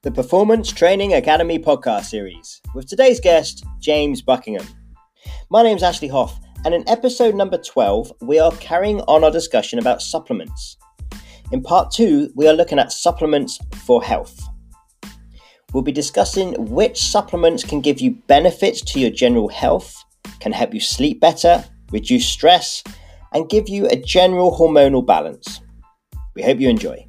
The Performance Training Academy podcast series with today's guest, James Buckingham. My name's Ashley Hoff, and in episode number 12, we are carrying on our discussion about supplements. In part 2, we are looking at supplements for health. We'll be discussing which supplements can give you benefits to your general health, can help you sleep better, reduce stress, and give you a general hormonal balance. We hope you enjoy.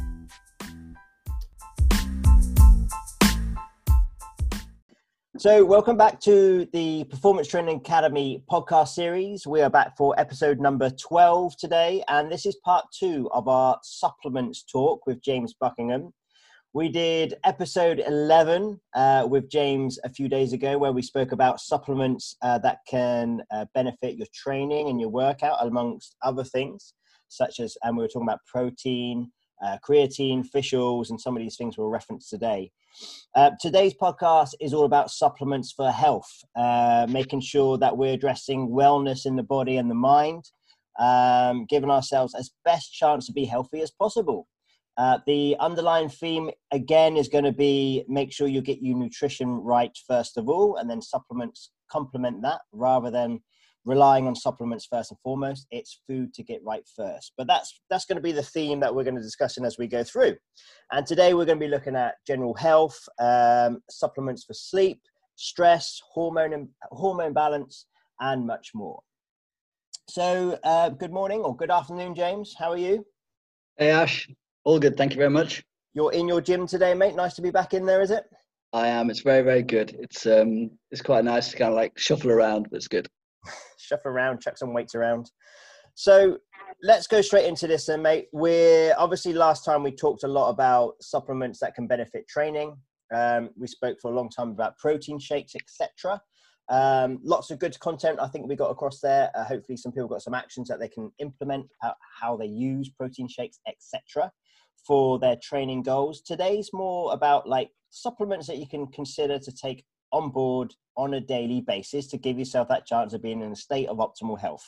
So welcome back to the Performance Training Academy podcast series. We are back for episode number 12 today, and this is part 2 of our supplements talk with James Buckingham. We did episode 11 with James a few days ago, where we spoke about supplements that can benefit your training and your workout, amongst other things, such as, and we were talking about protein, creatine, fish oils, and some of these things we'll reference today. Today's podcast is all about supplements for health, making sure that we're addressing wellness in the body and the mind, giving ourselves as best chance to be healthy as possible. The underlying theme, again, is going to be make sure you get your nutrition right first of all, and then supplements complement that rather than relying on supplements first and foremost. It's food to get right first. But that's going to be the theme that we're going to discuss as we go through. And today we're going to be looking at general health, supplements for sleep, stress, hormone balance, and much more. So good morning or good afternoon, James. How are you? Hey, Ash. All good. Thank you very much. You're in your gym today, mate. Nice to be back in there, is it? I am. It's very, very good. It's quite nice to kind of like shuffle around, but it's good. Shuffle around, chuck some weights around. So let's go straight into this then, mate. We're obviously, last time we talked a lot about supplements that can benefit training. We spoke for a long time about protein shakes, etc. Lots of good content I think we got across there. Hopefully some people got some actions that they can implement, how they use protein shakes, etc. for their training goals. Today's more about like supplements that you can consider to take on board on a daily basis to give yourself that chance of being in a state of optimal health.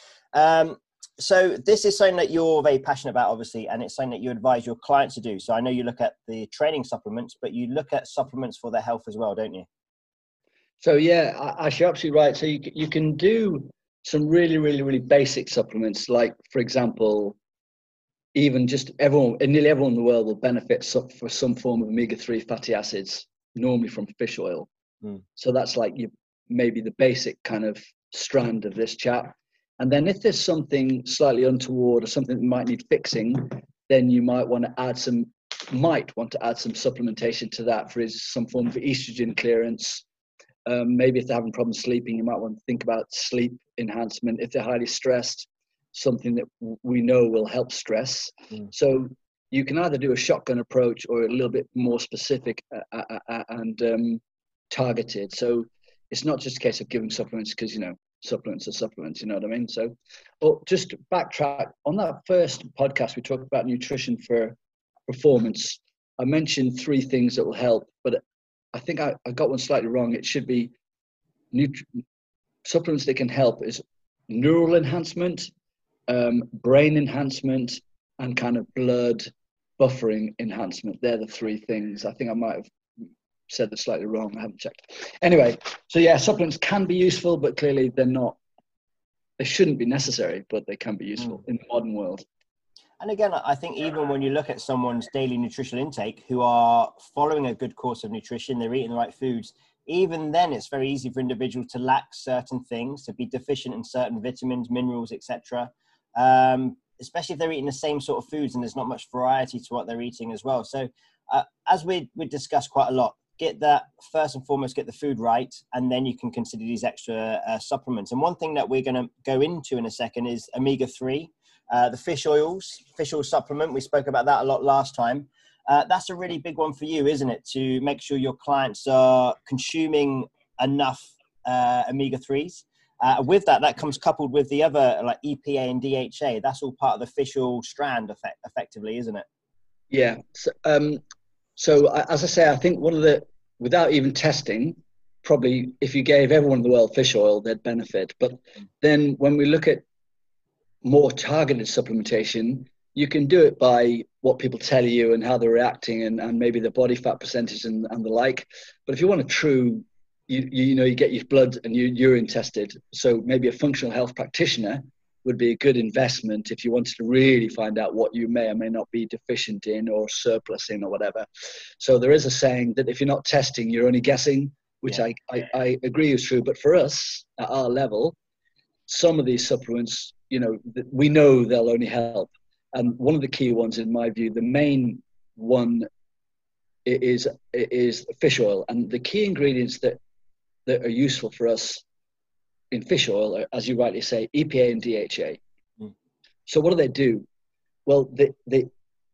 So this is something that you're very passionate about, obviously, and it's something that you advise your clients to do. So I know you look at the training supplements, but you look at supplements for their health as well, don't you? So yeah, Ash, you're absolutely right. So you can do some really, really, really basic supplements, like, for example, even just nearly everyone in the world will benefit for some form of omega-3 fatty acids, normally from fish oil. So that's like maybe the basic kind of strand of this chat. And then if there's something slightly untoward or something that might need fixing, then you might want to add some supplementation to that for some form of estrogen clearance. Maybe if they're having problems sleeping, you might want to think about sleep enhancement. If they're highly stressed, something that we know will help stress. So you can either do a shotgun approach or a little bit more specific and targeted. So it's not just a case of giving supplements because, supplements are supplements, you know what I mean? So, but just to backtrack, on that first podcast, we talked about nutrition for performance. I mentioned 3 things that will help, but I think I got one slightly wrong. It should be supplements that can help is neural enhancement, brain enhancement, and kind of blood buffering enhancement. They're the 3 things. I think I might have said that slightly wrong. I haven't checked. Anyway, so yeah, supplements can be useful, but clearly they shouldn't be necessary, but they can be useful in the modern world. And again, I think even when you look at someone's daily nutritional intake who are following a good course of nutrition, they're eating the right foods, even then it's very easy for individuals to lack certain things, to be deficient in certain vitamins, minerals, etc. Especially if they're eating the same sort of foods and there's not much variety to what they're eating as well. So as we discussed quite a lot, get that first and foremost, get the food right, and then you can consider these extra supplements. And one thing that we're going to go into in a second is omega-3, the fish oil supplement. We spoke about that a lot last time. That's a really big one for you, isn't it? To make sure your clients are consuming enough omega-3s. With that comes coupled with the other like EPA and DHA. That's all part of the fish oil strand effectively, isn't it? Yeah. So as I say, I think without even testing, probably if you gave everyone in the world fish oil, they'd benefit. But then when we look at more targeted supplementation, you can do it by what people tell you and how they're reacting and maybe the body fat percentage and the like. But if you want a true, you get your blood and your urine tested. So maybe a functional health practitioner would be a good investment if you wanted to really find out what you may or may not be deficient in or surplus in or whatever. So there is a saying that if you're not testing, you're only guessing, which I agree is true. But for us at our level, some of these supplements, we know they'll only help. And one of the key ones, in my view, the main one is fish oil. And the key ingredients that are useful for us in fish oil are, as you rightly say, EPA and DHA. Mm. So what do? Well, the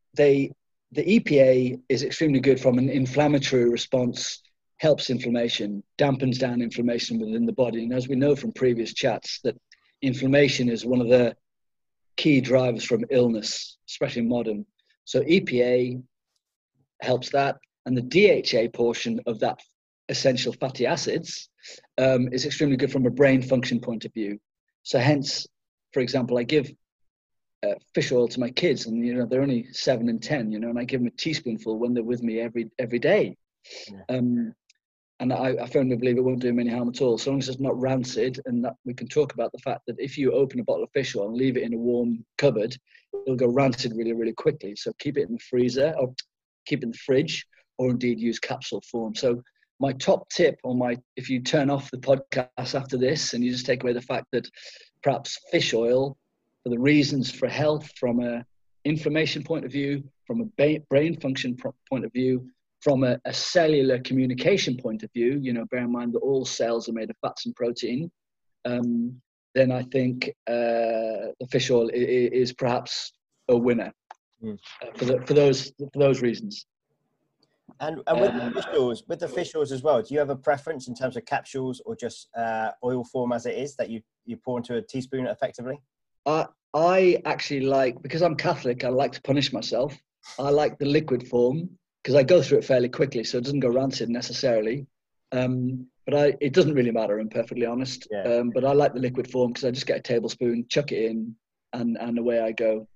EPA is extremely good from an inflammatory response, helps inflammation, dampens down inflammation within the body. And as we know from previous chats, that inflammation is one of the key drivers from illness, especially modern. So EPA helps that. And the DHA portion of that essential fatty acids is extremely good from a brain function point of view. So hence, for example, I give fish oil to my kids, and they're only 7 and 10, and I give them a teaspoonful when they're with me every day. Yeah. And I firmly believe it won't do them any harm at all, so long as it's not rancid. And that we can talk about the fact that if you open a bottle of fish oil and leave it in a warm cupboard, it'll go rancid really, really quickly. So keep it in the freezer, or keep it in the fridge, or indeed use capsule form. So my top tip if you turn off the podcast after this and you just take away the fact that perhaps fish oil, for the reasons for health, from a inflammation point of view, from a brain function point of view, from a cellular communication point of view, bear in mind that all cells are made of fats and protein, then I think the fish oil is perhaps a winner for those reasons. And with the fish oils as well, do you have a preference in terms of capsules or just oil form as it is that you pour into a teaspoon effectively? I actually like, because I'm Catholic, I like to punish myself. I like the liquid form because I go through it fairly quickly, so it doesn't go rancid necessarily. But it doesn't really matter, I'm perfectly honest. Yeah. But I like the liquid form because I just get a tablespoon, chuck it in, and away I go.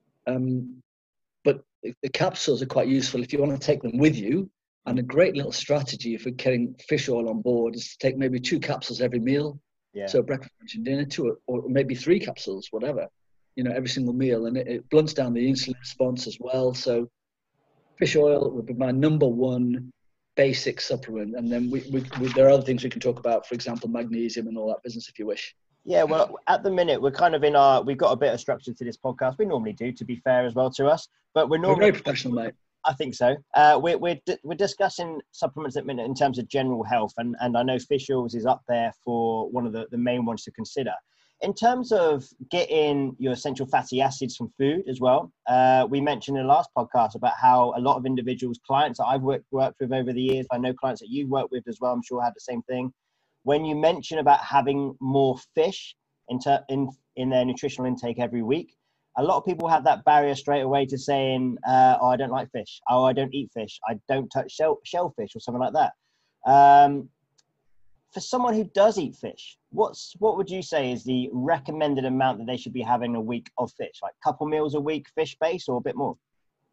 But the capsules are quite useful if you want to take them with you. And a great little strategy for getting fish oil on board is to take maybe 2 capsules every meal. Yeah. So breakfast, lunch, and dinner, 2 or maybe 3 capsules, whatever, every single meal. And it blunts down the insulin response as well. So fish oil would be my number one basic supplement. And then there are other things we can talk about, for example, magnesium and all that business if you wish. Yeah, well, at the minute, we're kind of we've got a bit of structure to this podcast. We normally do, to be fair as well to us, but we're very professional, mate. I think so. We're discussing supplements at the minute in terms of general health, and I know fish oils is up there for one of the main ones to consider. In terms of getting your essential fatty acids from food as well, we mentioned in the last podcast about how a lot of individuals, clients that I've worked with over the years, I know clients that you've worked with as well, I'm sure had the same thing. When you mention about having more fish in their nutritional intake every week, a lot of people have that barrier straight away to saying, oh, I don't like fish. Oh, I don't eat fish. I don't touch shellfish or something like that. For someone who does eat fish, what would you say is the recommended amount that they should be having a week of fish? Like a couple meals a week, fish based, or a bit more?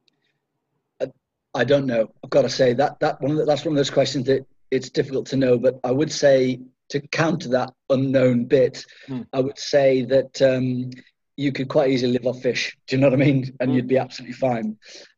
I don't know. I've got to say that's one of those questions that it's difficult to know. But I would say, to counter that unknown bit, I would say that you could quite easily live off fish. Do you know what I mean? And you'd be absolutely fine.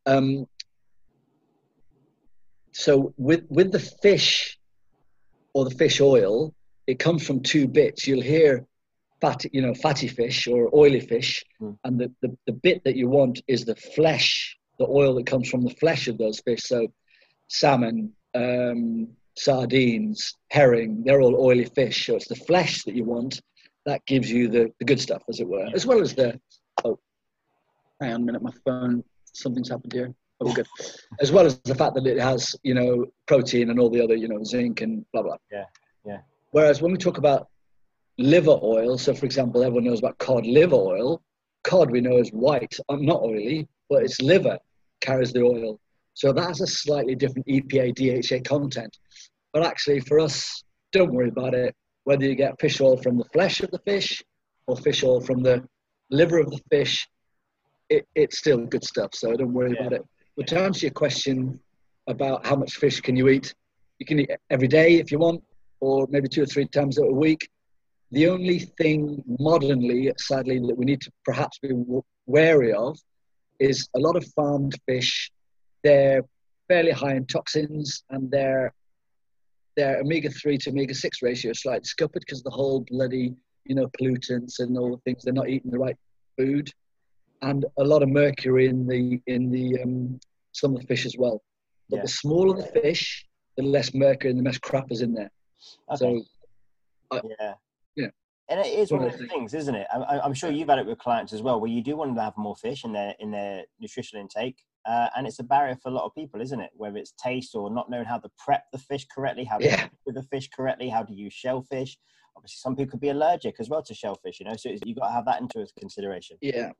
So with the fish, or the fish oil, it comes from 2 bits. You'll hear fatty fish or oily fish, and the bit that you want is the flesh, the oil that comes from the flesh of those fish. So salmon, sardines, herring, they're all oily fish. So it's the flesh that you want that gives you the good stuff, as it were, as well as hang on a minute, my phone, something's happened here. Oh, we're good. As well as the fact that it has, protein and all the other, zinc and blah, blah. Yeah. Whereas when we talk about liver oil, so for example, everyone knows about cod liver oil. Cod we know is white, not oily, but its liver carries the oil. So that has a slightly different EPA, DHA content. But actually for us, don't worry about it. Whether you get fish oil from the flesh of the fish or fish oil from the liver of the fish, it's still good stuff. So don't worry about it. But to answer your question about how much fish can you eat, you can eat every day if you want, or maybe 2 or 3 times a week. The only thing modernly, sadly, that we need to perhaps be wary of is a lot of farmed fish. They're fairly high in toxins, and their omega-3 to omega-6 ratio is slightly scuppered because of the whole bloody, pollutants and all the things. They're not eating the right food, and a lot of mercury in the some of the fish as well. But the smaller the fish, the less mercury and the less crap is in there. Okay. So, and it is one of those things, isn't it? I'm sure you've had it with clients as well, where you do want them to have more fish in their nutritional intake, and it's a barrier for a lot of people, isn't it? Whether it's taste or not knowing how to prep the fish correctly, how to cook with the fish correctly, how to use shellfish. Obviously, some people could be allergic as well to shellfish, so you've got to have that into consideration. Yeah,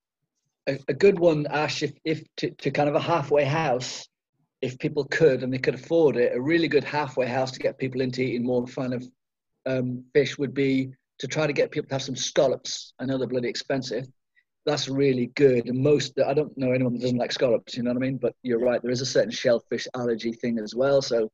a good one, Ash, if to kind of a halfway house, if people could and they could afford it, a really good halfway house to get people into eating more kind of fish would be to try to get people to have some scallops. I know they're bloody expensive. That's really good. And I don't know anyone that doesn't like scallops, you know what I mean? But you're right, there is a certain shellfish allergy thing as well. So,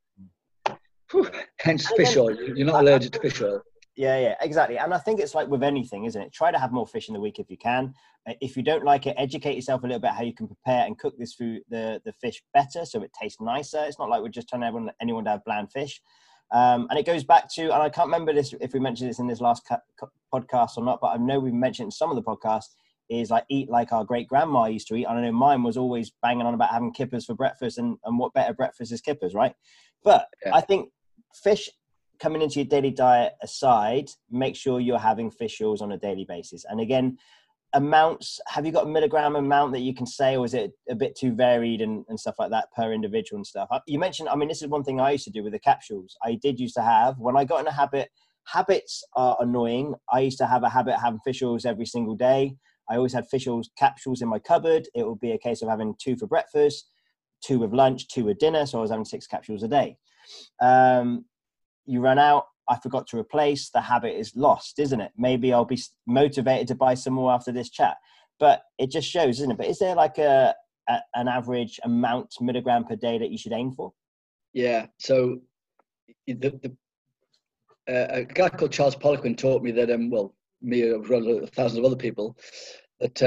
hence fish oil. You're not allergic to fish oil. Yeah, exactly. And I think it's like with anything, isn't it? Try to have more fish in the week if you can. If you don't like it, educate yourself a little bit how you can prepare and cook this food, the fish better, so it tastes nicer. It's not like we're just telling anyone to have bland fish. And it goes back to, and I can't remember this if we mentioned this in this last podcast or not, but I know we've mentioned in some of the podcasts, is like eat like our great grandma used to eat. And I know mine was always banging on about having kippers for breakfast, and what better breakfast is kippers, right? But I think fish coming into your daily diet aside, make sure you're having fish oils on a daily basis. And again, amounts, have you got a milligram amount that you can say, or is it a bit too varied and stuff like that per individual and stuff? You mentioned, this is one thing I used to do with the capsules. I did used to have, when I got in a habits are annoying. I used to have a habit of having fish oils every single day. I always had fish oils capsules in my cupboard. It would be a case of having 2 for breakfast, 2 with lunch, 2 with dinner. So I was having 6 capsules a day. You run out, I forgot to replace, the habit is lost, isn't it? Maybe I'll be motivated to buy some more after this chat, but it just shows, isn't it? But is there like an average amount, milligram per day, that you should aim for? Yeah. So a guy called Charles Poliquin taught me that, me and thousands of other people, that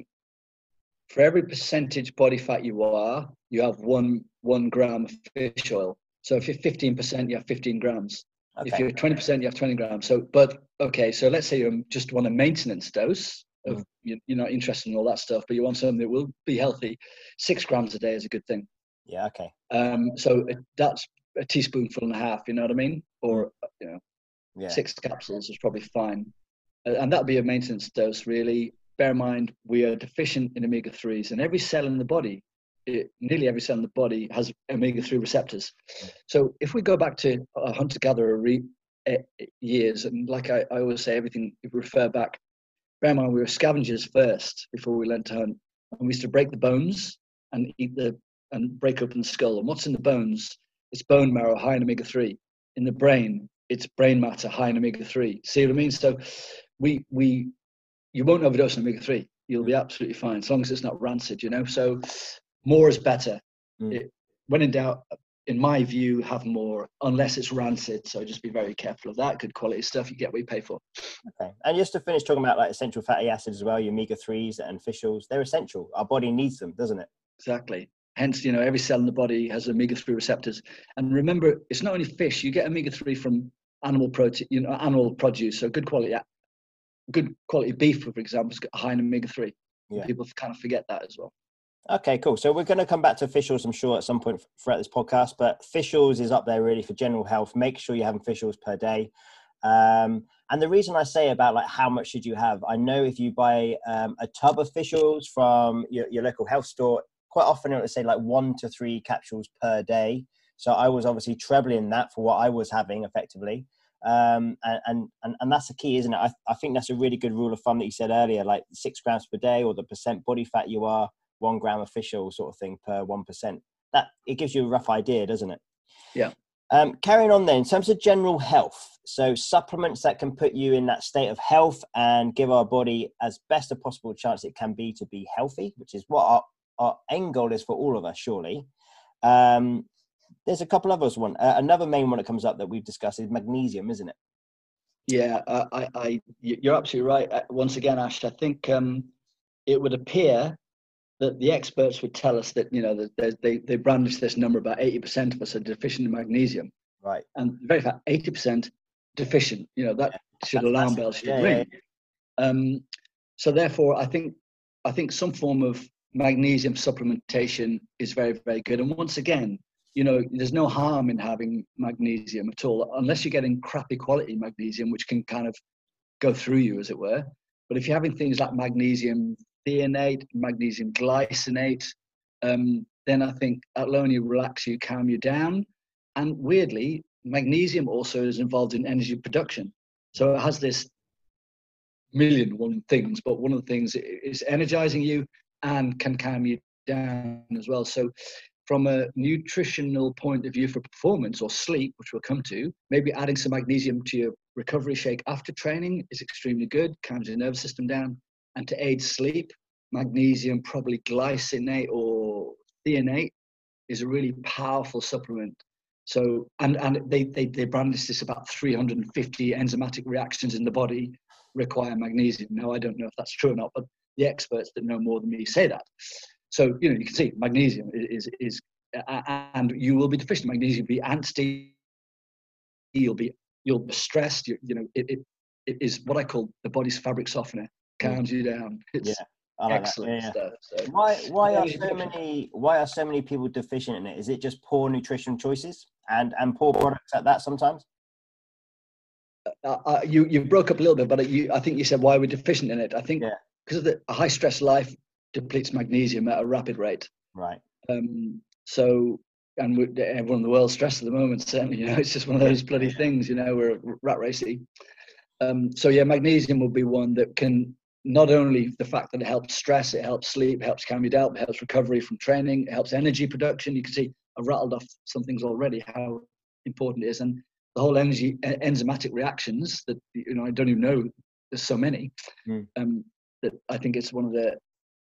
for every percentage body fat you have one gram of fish oil. So if you're 15%, you have 15 grams. Okay. If you're 20%, you have 20 grams. So let's say you just want a maintenance dose of, you're not interested in all that stuff, but you want something that will be healthy. 6 grams a day is a good thing. Yeah. Okay. So that's a teaspoonful and a half, you know what I mean? Or, 6 capsules is probably fine. And that'll be a maintenance dose, really. Bear in mind, we are deficient in omega-3s, and every cell in the body, nearly every cell in the body has omega-3 receptors. So if we go back to hunter-gatherer years, and like I always say, everything, if we refer back, bear in mind we were scavengers first before we learned to hunt. And we used to break the bones and and break open the skull. And what's in the bones? It's bone marrow high in omega-3. In the brain, it's brain matter high in omega-3. See what I mean? So you won't overdose on omega-3. You'll be absolutely fine, as long as it's not rancid, So more is better. When in doubt, in my view, have more, unless it's rancid. So just be very careful of that. Good quality stuff, you get what you pay for. Okay. And just to finish talking about like essential fatty acids as well, your omega-3s and fish oils, they're essential. Our body needs them, doesn't it? Exactly. Hence, every cell in the body has omega-3 receptors. And remember, it's not only fish. You get omega-3 from animal protein, animal produce. So good quality beef, for example, has got high in omega-3. Yeah. People kind of forget that as well. Okay, cool. So we're going to come back to fish oils, I'm sure, at some point throughout this podcast, but fish oils is up there really for general health. Make sure you're having fish oils per day. And the reason I say about like how much should you have, I know if you buy a tub of fish oils from your local health store, quite often it will say like 1 to 3 capsules per day. So I was obviously trebling that for what I was having effectively. And that's the key, isn't it? I think that's a really good rule of thumb that you said earlier, like 6 grams per day, or the percent body fat you are, 1 gram of fish oil sort of thing per 1%. That it gives you a rough idea, doesn't it? Yeah. Carrying on then, in terms of general health, so supplements that can put you in that state of health and give our body as best a possible chance it can be to be healthy, which is what our end goal is for all of us, surely. There's a couple others. Another main one that comes up that we've discussed is magnesium, isn't it? Yeah, you're absolutely right. Once again, Ash, I think it would appear that the experts would tell us that, that they brandish this number about 80% of us are deficient in magnesium. Right. And the very fact 80% deficient, that should alarm bells should ring. Yeah. So therefore, I think some form of magnesium supplementation is very, very good. And once again, there's no harm in having magnesium at all, unless you're getting crappy quality magnesium, which can kind of go through you, as it were. But if you're having things like magnesium threonate, magnesium glycinate, then I think that'll only relax you, calm you down. And weirdly, magnesium also is involved in energy production. So it has this million one things, but one of the things is energizing you and can calm you down as well. So from a nutritional point of view for performance or sleep, which we'll come to, maybe adding some magnesium to your recovery shake after training is extremely good, calms your nervous system down. And to aid sleep, magnesium, probably glycinate or threonate, is a really powerful supplement. So, and they brandish this about 350 enzymatic reactions in the body require magnesium. Now, I don't know if that's true or not, but the experts that know more than me say that. So, you can see magnesium is and you will be deficient. Magnesium will be antsy. You'll be stressed. It is what I call the body's fabric softener. Calms you down. It's excellent stuff. So, why are so many people deficient in it? Is it just poor nutrition choices and poor products at that sometimes? You broke up a little bit, but I think you said why we're deficient in it. I think because of a high stress life depletes magnesium at a rapid rate. Right. So, and everyone in the world's stressed at the moment. Certainly, it's just one of those bloody things. We're rat racy. So yeah, magnesium will be one that can, not only the fact that it helps stress, it helps sleep, it helps calm you down, it helps recovery from training, it helps energy production. You can see I've rattled off some things already, how important it is. And the whole enzymatic reactions that, I don't even know, there's so many, that I think it's one of the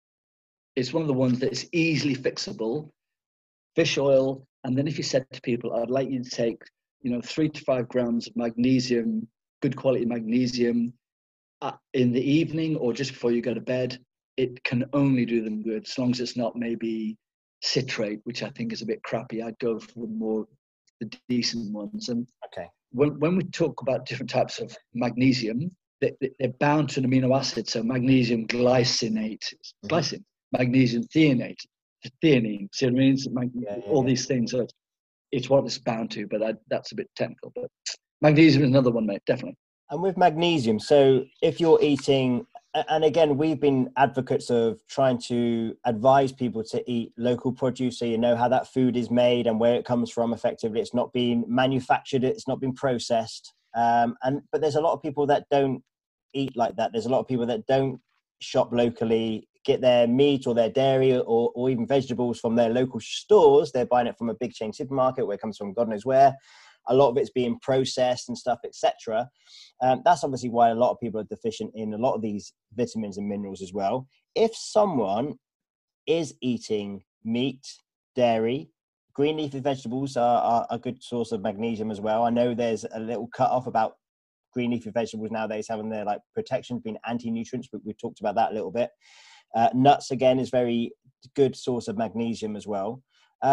ones that is easily fixable. Fish oil. And then if you said to people, I'd like you to take, 3 to 5 grams of magnesium, good quality magnesium, in the evening or just before you go to bed, it can only do them good, as long as it's not maybe citrate, which I think is a bit crappy. I'd go for the decent ones. And when we talk about different types of magnesium, they're bound to an amino acid. So magnesium glycinate, magnesium threonate, theanine. See what I mean? All these things. So it's what it's bound to, but that's a bit technical. But magnesium is another one, mate, definitely. And with magnesium, so if you're eating, and again, we've been advocates of trying to advise people to eat local produce, so you know how that food is made and where it comes from effectively. It's not being manufactured, it's not been processed. But there's a lot of people that don't eat like that. There's a lot of people that don't shop locally, get their meat or their dairy or even vegetables from their local stores. They're buying it from a big chain supermarket where it comes from God knows where. A lot of it's being processed and stuff, etc. That's obviously why a lot of people are deficient in a lot of these vitamins and minerals as well. If someone is eating meat, dairy, green leafy vegetables are a good source of magnesium as well. I know there's a little cut off about green leafy vegetables nowadays having their protection, being anti-nutrients, but we've talked about that a little bit. Nuts, again, is very good source of magnesium as well.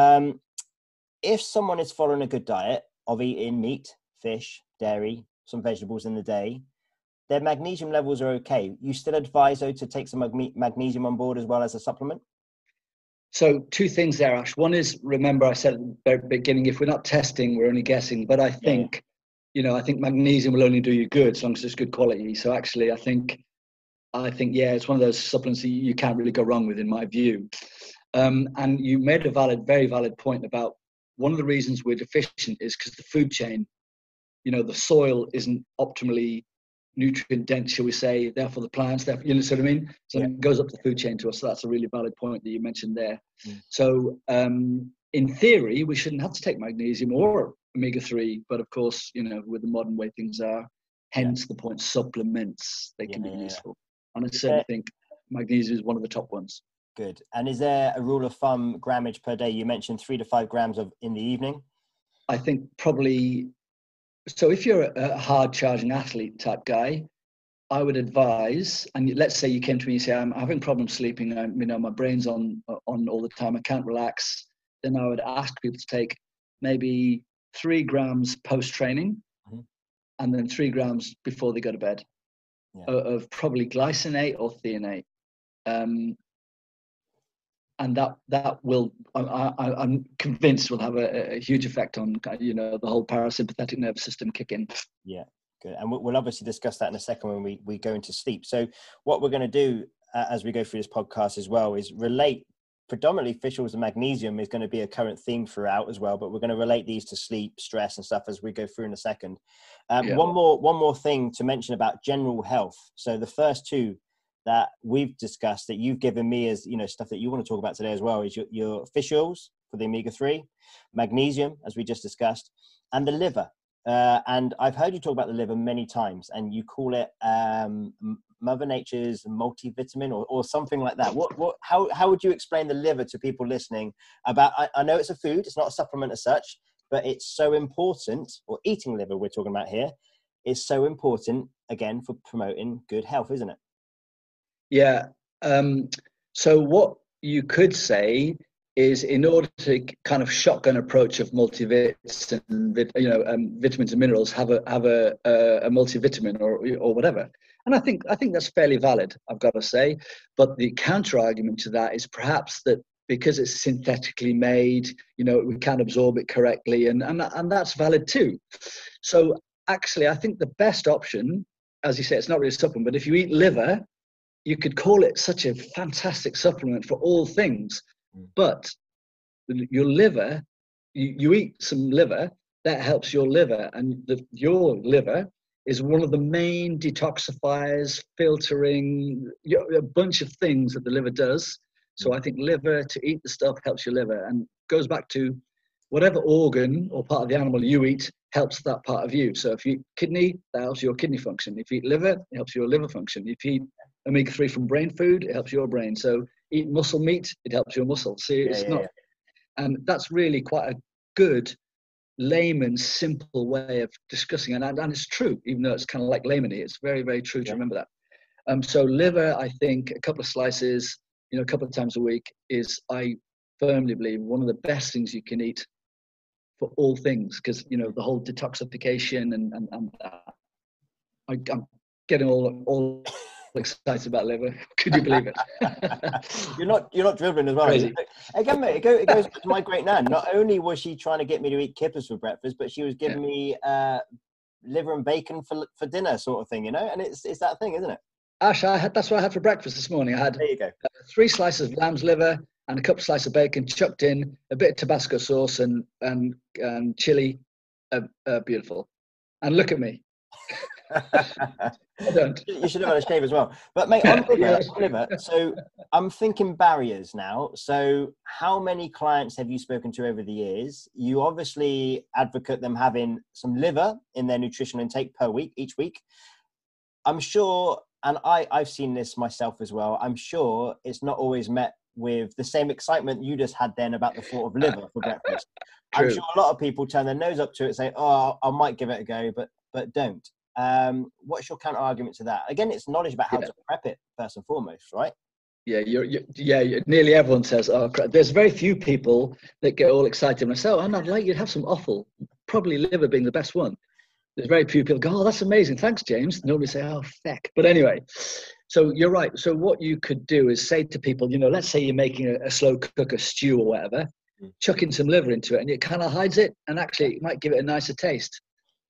If someone is following a good diet of eating meat, fish, dairy, some vegetables in the day, their magnesium levels are okay. You still advise, though, to take some magnesium on board as well as a supplement? So 2 things there, Ash. One is, remember I said at the very beginning, if we're not testing, we're only guessing. But I think, I think magnesium will only do you good as long as it's good quality. So actually, I think, it's one of those supplements that you can't really go wrong with, in my view. And you made a very valid point about one of the reasons we're deficient is because the food chain, the soil isn't optimally nutrient dense, shall we say, therefore the plants, you know what I mean? So it goes up the food chain to us. So that's a really valid point that you mentioned there. So in theory, we shouldn't have to take magnesium or omega-3, but of course, with the modern way things are, hence the point, supplements, they can be useful. And I certainly think magnesium is one of the top ones. Good. And is there a rule of thumb grammage per day? You mentioned 3 to 5 grams in the evening. I think probably, so if you're a hard charging athlete type guy, I would advise, and let's say you came to me and say, I'm having problems sleeping, my brain's on all the time, I can't relax, then I would ask people to take maybe 3 grams post-training, and then 3 grams before they go to bed, of probably glycinate or threonate. And that will, I'm convinced, will have a huge effect on, the whole parasympathetic nervous system kick in. Yeah. Good. And we'll obviously discuss that in a second when we go into sleep. So what we're going to do as we go through this podcast as well is relate predominantly fish oils and magnesium is going to be a current theme throughout as well, but we're going to relate these to sleep, stress and stuff as we go through in a second. One more thing to mention about general health. So the first 2 that we've discussed that you've given me as, stuff that you want to talk about today as well is your fish oils for the omega-3, magnesium, as we just discussed, and the liver. And I've heard you talk about the liver many times, and you call it Mother Nature's multivitamin or something like that. How would you explain the liver to people listening about? I know it's a food, it's not a supplement as such, but it's so important. Or eating liver, we're talking about here, is so important again for promoting good health, isn't it? Yeah. So what you could say is, in order to kind of shotgun approach of multivits and vitamins and minerals, have a multivitamin or whatever. And I think that's fairly valid, I've got to say. But the counter argument to that is perhaps that because it's synthetically made, we can't absorb it correctly, and that's valid too. So actually, I think the best option, as you say, it's not really a supplement, but if you eat liver, you could call it such a fantastic supplement for all things. But your liver, you eat some liver, that helps your liver, and your liver is one of the main detoxifiers, filtering, a bunch of things that the liver does. So I think liver, to eat the stuff, helps your liver, and goes back to whatever organ or part of the animal you eat helps that part of you. So if you eat kidney, that helps your kidney function. If you eat liver, it helps your liver function. If you eat omega-3 from brain food, it helps your brain. So eat muscle meat, it helps your muscle. See, it's not, and that's really quite a good layman's simple way of discussing it. And it's true, even though it's kind of like layman-y, it's very, very true to remember that. So liver, I think a couple of slices, a couple of times a week is, I firmly believe, one of the best things you can eat for all things, because, the whole detoxification and I'm getting all excited about liver. Could you believe it? You're not dribbling as well. Crazy. Again, mate, it goes back to my great nan. Not only was she trying to get me to eat kippers for breakfast, but she was giving me liver and bacon for dinner, sort of thing. And it's that thing, isn't it? Ash, that's what I had for breakfast this morning. I had there you go. 3 slices of lamb's liver and a couple of slices of bacon, chucked in a bit of Tabasco sauce and chili. Beautiful. And look at me. I don't. You should have had a shave as well. But mate, on liver, so I'm thinking barriers now. So how many clients have you spoken to over the years? You obviously advocate them having some liver in their nutritional intake each week. I'm sure, and I've seen this myself as well, I'm sure it's not always met with the same excitement you just had then about the thought of liver for breakfast. True. I'm sure a lot of people turn their nose up to it and say, oh, I might give it a go, but don't. What's your counter argument to that? Again, it's knowledge about how to prep it first and foremost, right? Yeah, nearly everyone says, oh, there's very few people that get all excited when I say, oh, I'd like you to have some offal, probably liver being the best one. There's very few people go, oh, that's amazing. Thanks, James. Nobody say, oh, feck. But anyway, so you're right. So what you could do is say to people, let's say you're making a slow cook, a stew or whatever, chuck in some liver into it and it kind of hides it, and actually it might give it a nicer taste.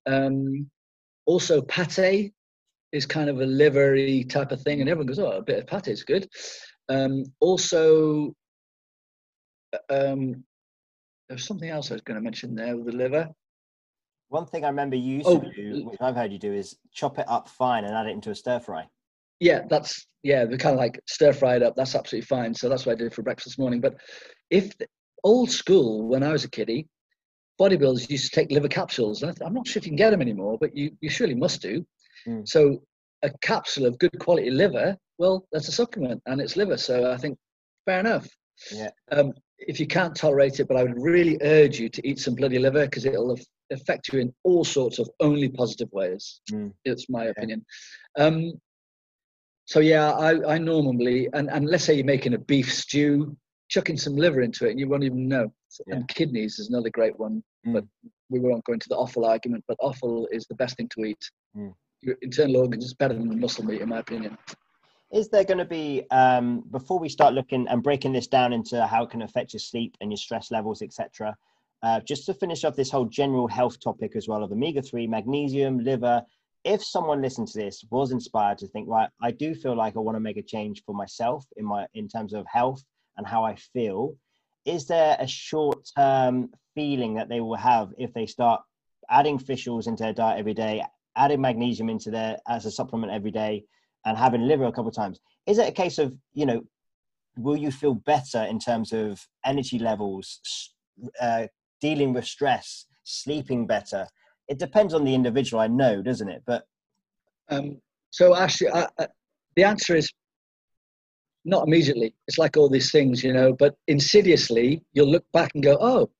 Also, pate is kind of a livery type of thing, and everyone goes, oh, a bit of pate is good. Also, there's something else I was going to mention there with the liver. One thing I remember you used to do, which I've heard you do, is chop it up fine and add it into a stir fry. Yeah, we kind of like stir fry it up. That's absolutely fine. So that's what I did for breakfast this morning. But if old school, when I was a kiddie, bodybuilders used to take liver capsules. I'm not sure if you can get them anymore, but you surely must do. So a capsule of good quality liver, well, that's a supplement and it's liver. So I think fair enough. Yeah. If you can't tolerate it, but I would really urge you to eat some bloody liver, because it'll affect you in all sorts of only positive ways. It's my opinion. So yeah, I normally, and let's say you're making a beef stew, chucking some liver into it and you won't even know. And kidneys is another great one, but we won't go into the offal argument, but offal is the best thing to eat. Your internal organs is better than muscle meat, in my opinion. Is there going to be, before we start looking and breaking this down into how it can affect your sleep and your stress levels, etc., just to finish off this whole general health topic as well of omega-3, magnesium, liver, if someone listened to this, was inspired to think, right, I do feel like I want to make a change for myself in terms of health and how I feel, is there a short-term feeling that they will have if they start adding fish oils into their diet every day, adding magnesium into there as a supplement every day, and having liver a couple of times? Is it a case of, will you feel better in terms of energy levels, dealing with stress, sleeping better? It depends on the individual, I know, doesn't it? But so actually, the answer is not immediately. It's like all these things, but insidiously, you'll look back and go, oh,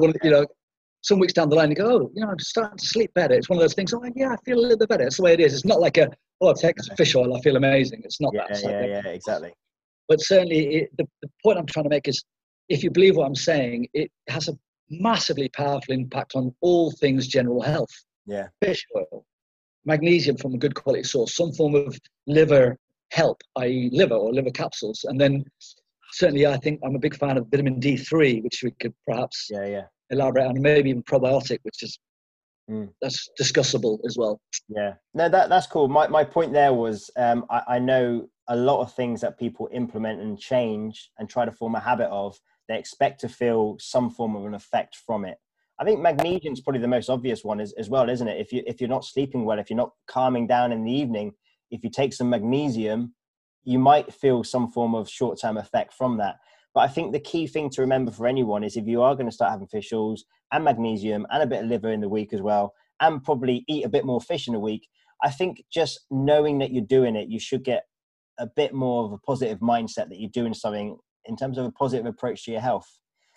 some weeks down the line, you go, oh, I'm starting to sleep better. It's one of those things, oh, yeah, I feel a little bit better. That's the way it is. It's not like I've taken some fish oil, I feel amazing. It's not that. Yeah, exactly. But certainly, the point I'm trying to make is, if you believe what I'm saying, it has a massively powerful impact on all things general health. Yeah. Fish oil, magnesium from a good quality source, some form of liver help, i.e. liver or liver capsules. And then certainly I think I'm a big fan of vitamin D3, which we could perhaps elaborate on, maybe even probiotic, which is that's discussable as well. Yeah, no, that's cool. My point there was, I know a lot of things that people implement and change and try to form a habit of, they expect to feel some form of an effect from it. I think magnesium is probably the most obvious one as well, isn't it? If you're not sleeping well, if you're not calming down in the evening, if you take some magnesium, you might feel some form of short-term effect from that. But I think the key thing to remember for anyone is, if you are going to start having fish oils and magnesium and a bit of liver in the week as well, and probably eat a bit more fish in a week, I think just knowing that you're doing it, you should get a bit more of a positive mindset that you're doing something in terms of a positive approach to your health.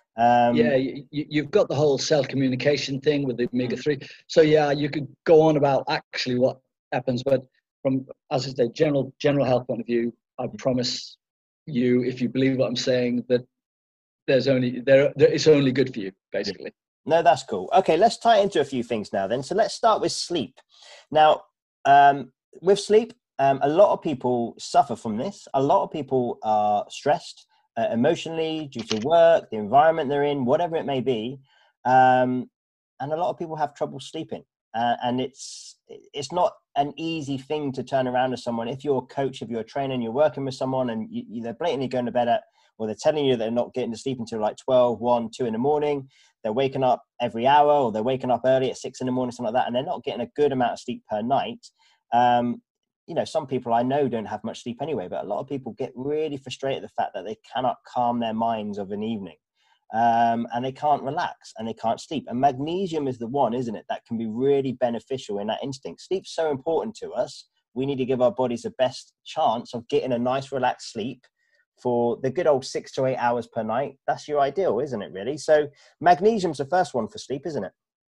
You've got the whole cell communication thing with the omega-3. So yeah, you could go on about actually what happens, but from, as I say, general health point of view, I promise you, if you believe what I'm saying, that it's only good for you, basically. No, that's cool. Okay, let's tie into a few things now then. So let's start with sleep. Now, with sleep, a lot of people suffer from this. A lot of people are stressed emotionally due to work, the environment they're in, whatever it may be. And a lot of people have trouble sleeping. And it's not an easy thing to turn around to someone. If you're a coach, if you're a trainer and you're working with someone and they're blatantly going to bed or they're telling you they're not getting to sleep until like 12, 1, 2 in the morning, they're waking up every hour, or they're waking up early at 6 in the morning, something like that, and they're not getting a good amount of sleep per night. Some people I know don't have much sleep anyway, but a lot of people get really frustrated at the fact that they cannot calm their minds of an evening. And they can't relax and they can't sleep. And magnesium is the one, isn't it, that can be really beneficial in that instinct. Sleep's so important to us. We need to give our bodies the best chance of getting a nice relaxed sleep for the good old 6 to 8 hours per night. That's your ideal, isn't it, really? So magnesium's the first one for sleep, isn't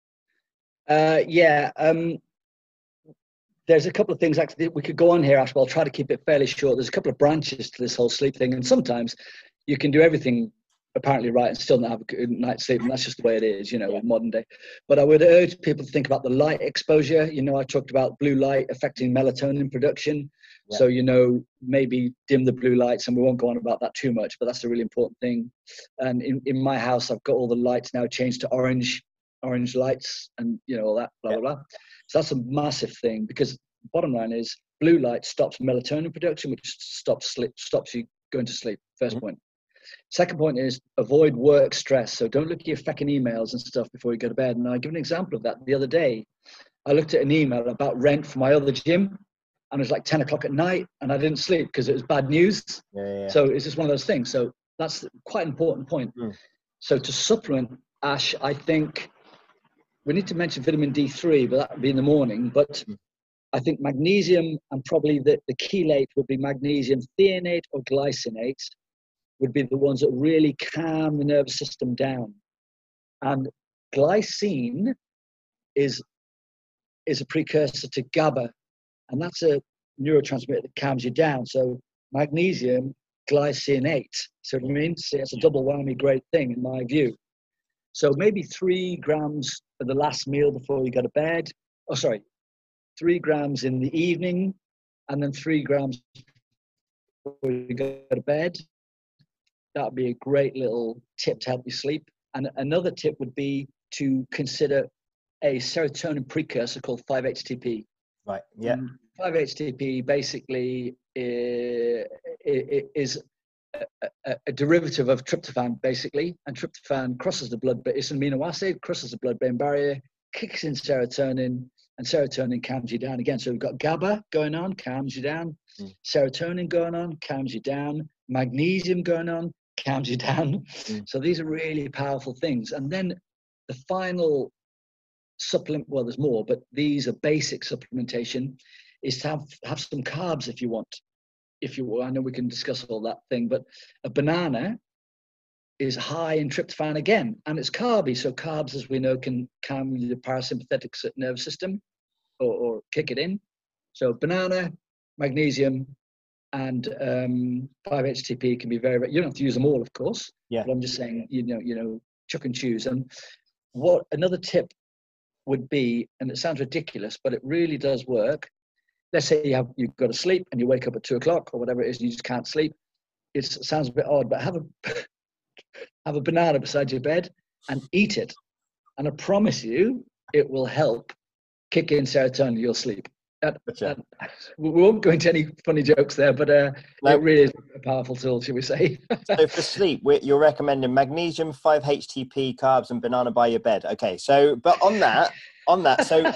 it? There's a couple of things actually we could go on here, Ash, but I'll try to keep it fairly short. There's a couple of branches to this whole sleep thing, and sometimes you can do everything apparently right and still not have a good night's sleep, and that's just the way it is, in modern day. But I would urge people to think about the light exposure. I talked about blue light affecting melatonin production. Yeah. So, maybe dim the blue lights, and we won't go on about that too much, but that's a really important thing. And in my house, I've got all the lights now changed to orange lights, and all that, blah, blah, blah. So that's a massive thing, because bottom line is blue light stops melatonin production, which stops you going to sleep. First point. Second point is avoid work stress. So don't look at your fucking emails and stuff before you go to bed. And I'll give an example of that. The other day, I looked at an email about rent for my other gym, and it was like 10 o'clock at night, and I didn't sleep because it was bad news. Yeah. So it's just one of those things. So that's quite an important point. So to supplement, Ash, I think we need to mention vitamin D3, but that would be in the morning. But I think magnesium, and probably the chelate would be magnesium threonate or glycinate, would be the ones that really calm the nervous system down. And glycine is a precursor to GABA, and that's a neurotransmitter that calms you down. So magnesium glycinate. So what I mean? So it's a double whammy great thing in my view. So maybe 3 grams for the last meal before you go to bed. 3 grams in the evening, and then 3 grams before you go to bed. That would be a great little tip to help you sleep. And another tip would be to consider a serotonin precursor called 5-HTP. Right. Yeah. 5-HTP basically is a derivative of tryptophan, basically. And tryptophan crosses the blood, but it's an amino acid, crosses the blood-brain barrier, kicks in serotonin, and serotonin calms you down again. So we've got GABA going on, calms you down. Serotonin going on, calms you down. Magnesium going on, calms you down. So these are really powerful things. And then the final supplement, well, there's more, but these are basic supplementation, is to have some carbs if you want. I know we can discuss all that thing, but a banana is high in tryptophan again, and it's carby. So carbs, as we know, can calm the parasympathetic nervous system or kick it in. So banana, magnesium, and 5-HTP can be very, you don't have to use them all, of course. Yeah. But I'm just saying, chuck and choose. And what another tip would be, and it sounds ridiculous, but it really does work. Let's say you've got to sleep and you wake up at 2 o'clock or whatever it is, and you just can't sleep. It sounds a bit odd, but have a banana beside your bed and eat it. And I promise you, it will help kick in serotonin. You'll sleep. We won't go into any funny jokes there, but it really is a powerful tool, shall we say. So for sleep, you're recommending magnesium, 5-HTP, carbs, and banana by your bed. Okay, so but on that, so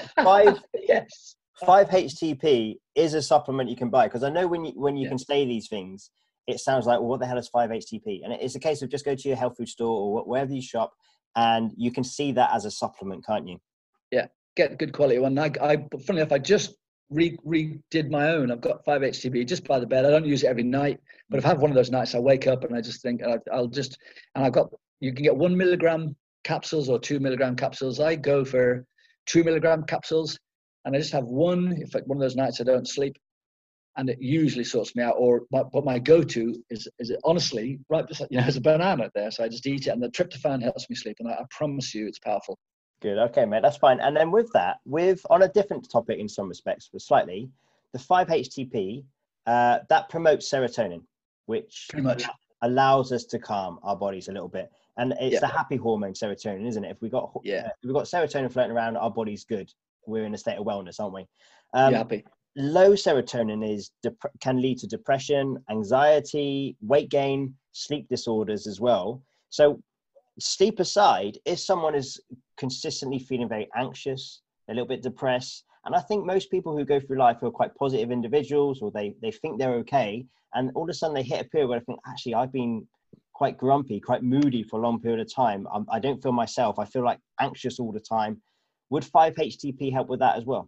5-HTP is a supplement you can buy, because I know when you can say these things, it sounds like, well, what the hell is 5-HTP? And it's a case of just go to your health food store or wherever you shop, and you can see that as a supplement, can't you? Yeah, get good quality one. Funnily enough, I just redid my own. I've got 5-HTP just by the bed. I don't use it every night, but I've had one of those nights I wake up and I just think you can get 1 milligram capsules or 2 milligram capsules. I go for 2 milligram capsules, and I just have one. In fact, one of those nights I don't sleep, and it usually sorts me out. But my go-to is honestly right beside, there's a banana there, so I just eat it, and the tryptophan helps me sleep, and I promise you, it's powerful. Good. Okay, mate, that's fine. And then with that, on a different topic in some respects, but slightly, the 5-HTP, that promotes serotonin, which pretty much allows us to calm our bodies a little bit. And it's the happy hormone, serotonin, isn't it? If we've got serotonin floating around, our body's good. We're in a state of wellness, aren't we? You're happy. Low serotonin can lead to depression, anxiety, weight gain, sleep disorders as well. So sleep aside, if someone is consistently feeling very anxious, a little bit depressed, and I think most people who go through life who are quite positive individuals, or they think they're okay, and all of a sudden they hit a period where I think, actually, I've been quite grumpy, quite moody for a long period of time. I don't feel myself. I feel like anxious all the time. Would 5-HTP help with that as well?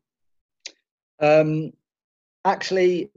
Actually,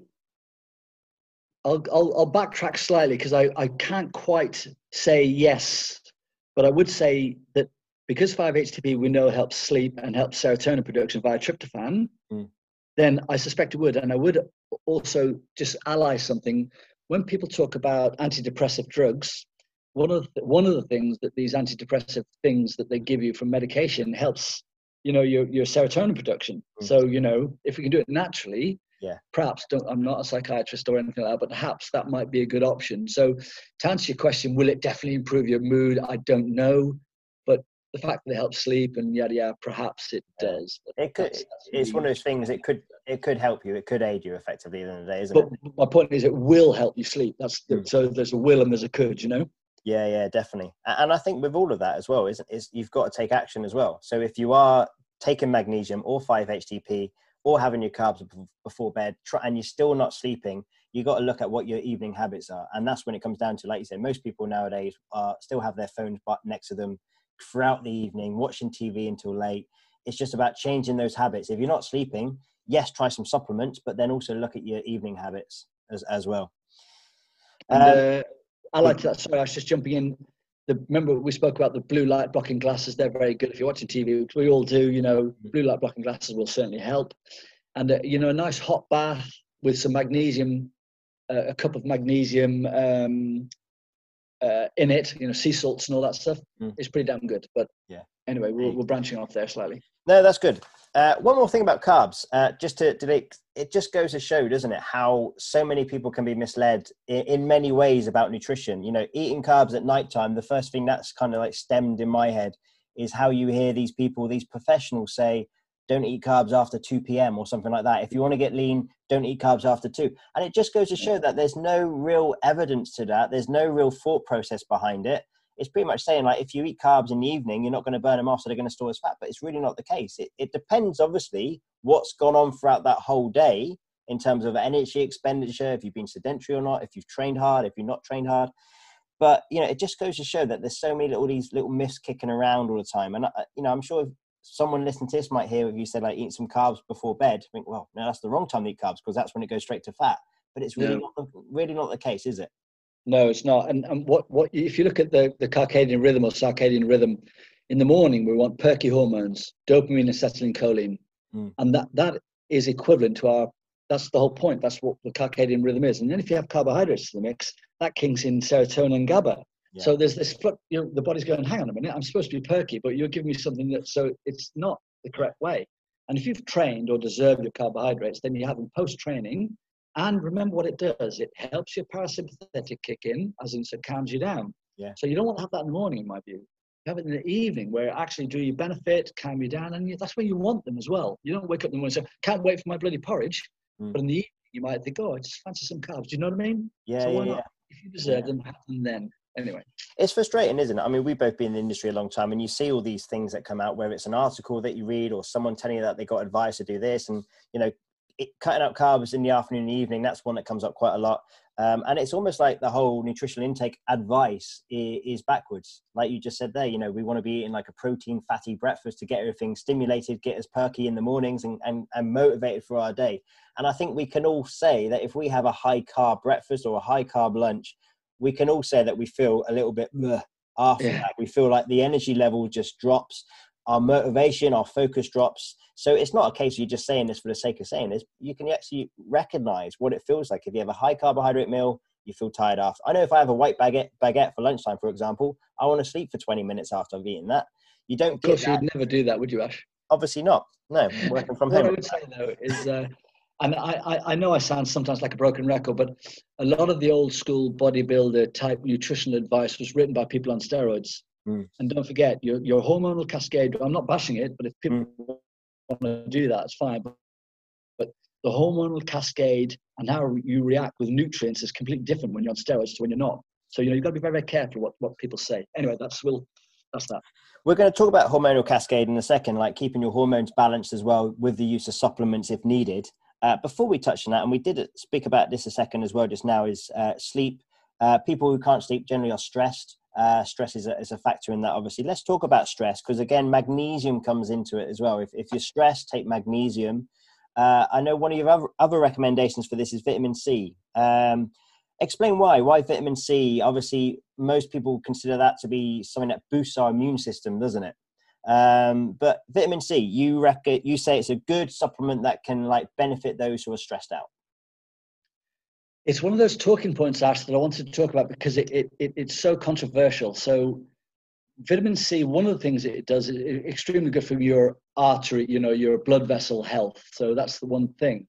I'll backtrack slightly, because I can't quite say yes, but I would say that because 5-HTP we know helps sleep and helps serotonin production via tryptophan, then I suspect it would. And I would also just ally something. When people talk about antidepressive drugs, one of the things that these antidepressive things that they give you from medication helps, your serotonin production. So, if we can do it naturally, perhaps, I'm not a psychiatrist or anything like that, but perhaps that might be a good option. So to answer your question, will it definitely improve your mood? I don't know. But the fact that it helps sleep and perhaps it does. It could. It's one of those things. It could help you. It could aid you effectively at the end of the day, isn't it? But my point is, it will help you sleep. So there's a will and there's a could, Yeah, definitely. And I think with all of that as well, is you've got to take action as well. So if you are taking magnesium or 5-HTP or having your carbs before bed, and you're still not sleeping, you got to look at what your evening habits are. And that's when it comes down to, like you said, most people nowadays still have their phones next to them. throughout the evening, watching TV until late. It's just about changing those habits. If you're not sleeping, yes, try some supplements, but then also look at your evening habits as well. And I like that. Sorry, I was just jumping in. Remember we spoke about the blue light blocking glasses. They're very good if you're watching TV, which we all do. Blue light blocking glasses will certainly help. And a nice hot bath with some magnesium, a cup of magnesium in it. Sea salts and all that stuff. Is pretty damn good. But yeah. Anyway, we're branching off there slightly. No, that's good. One more thing about carbs, it just goes to show, doesn't it, how so many people can be misled in many ways about nutrition. Eating carbs at nighttime, the first thing that's kind of like stemmed in my head is how you hear these people, these professionals say, don't eat carbs after 2 p.m. or something like that. If you want to get lean, don't eat carbs after 2. And it just goes to show that there's no real evidence to that. There's no real thought process behind it. It's pretty much saying, like, if you eat carbs in the evening, you're not going to burn them off, so they're going to store as fat. But it's really not the case. It depends, obviously, what's gone on throughout that whole day in terms of energy expenditure, if you've been sedentary or not, if you've trained hard, if you're not trained hard. But, it just goes to show that there's so many these little myths kicking around all the time. And, I'm sure if someone listening to this might hear if you said, like, eat some carbs before bed, think, well, no, that's the wrong time to eat carbs because that's when it goes straight to fat. But it's really not the case, is it? No, it's not. And what if you look at the circadian rhythm or circadian rhythm, in the morning we want perky hormones, dopamine, acetylcholine, and that is equivalent to that's the whole point. That's what the circadian rhythm is. And then if you have carbohydrates in the mix, that kicks in serotonin and GABA. Yeah. So there's this, the body's going, hang on a minute, I'm supposed to be perky, but you're giving me something so it's not the correct way. And if you've trained or deserved your carbohydrates, then you have them post-training. And remember what it does. It helps your parasympathetic kick in, as in, so it calms you down. Yeah. So you don't want to have that in the morning, in my view. You have it in the evening where it actually do you benefit, calm you down, and that's where you want them as well. You don't wake up in the morning and say, can't wait for my bloody porridge. But in the evening, you might think, I just fancy some carbs. Do you know what I mean? Yeah, so why not? If you deserve them, have them then. Anyway. It's frustrating, isn't it? I mean, we've both been in the industry a long time, and you see all these things that come out, whether it's an article that you read or someone telling you that they got advice to do this, and, cutting out carbs in the afternoon and the evening, that's one that comes up quite a lot. And it's almost like the whole nutritional intake advice is backwards. Like you just said there, we want to be eating like a protein, fatty breakfast to get everything stimulated, get us perky in the mornings and motivated for our day. And I think we can all say that if we have a high carb breakfast or a high carb lunch, we can all say that we feel a little bit after that. We feel like the energy level just drops. Our motivation, our focus drops. So it's not a case of you just saying this for the sake of saying this. You can actually recognize what it feels like. If you have a high carbohydrate meal, you feel tired after. I know if I have a white baguette for lunchtime, for example, I want to sleep for 20 minutes after I've eaten that. You don't get that. Of course, you'd never do that, would you, Ash? Obviously not. No, working from home. What I would say, though, is, and I know I sound sometimes like a broken record, but a lot of the old school bodybuilder type nutritional advice was written by people on steroids. And don't forget, your hormonal cascade, I'm not bashing it, but if people want to do that, it's fine. But the hormonal cascade and how you react with nutrients is completely different when you're on steroids to when you're not. So, you've got to be very, very careful what people say. Anyway, that's that. We're going to talk about hormonal cascade in a second, like keeping your hormones balanced as well with the use of supplements if needed. Before we touch on that, and we did speak about this a second as well just now, is sleep. People who can't sleep generally are stressed. Stress is a factor in that, obviously. Let's talk about stress, because again, magnesium comes into it as well. If you're stressed, take magnesium. I know one of your other recommendations for this is vitamin C. Explain why vitamin C. Obviously, most people consider that to be something that boosts our immune system, doesn't it? But vitamin C, you say it's a good supplement that can benefit those who are stressed out. It's one of those talking points, Ash, that I wanted to talk about because it's so controversial. So vitamin C, one of the things it does is extremely good for your artery, your blood vessel health. So that's the one thing.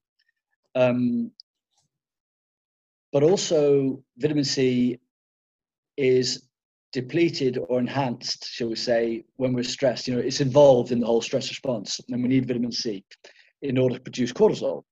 But also vitamin C is depleted or enhanced, shall we say, when we're stressed. It's involved in the whole stress response, and we need vitamin C in order to produce cortisol.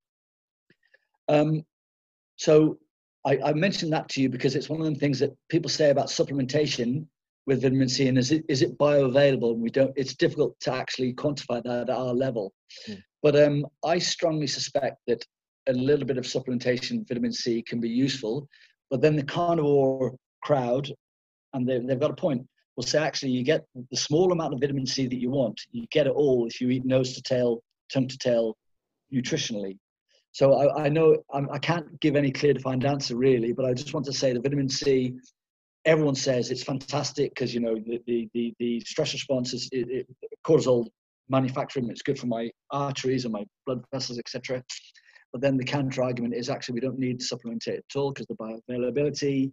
So I mentioned that to you because it's one of the things that people say about supplementation with vitamin C, and is it bioavailable? It's difficult to actually quantify that at our level. But I strongly suspect that a little bit of supplementation vitamin C can be useful, but then the carnivore crowd, and they've got a point, will say, actually, you get the small amount of vitamin C that you want. You get it all if you eat nose to tail, tongue to tail, nutritionally. So I know I can't give any clear defined answer really, but I just want to say the vitamin C, everyone says it's fantastic because, you know, the stress response is cortisol manufacturing. It's good for my arteries and my blood vessels, etc. But then the counter argument is actually we don't need to supplement it at all because the bioavailability.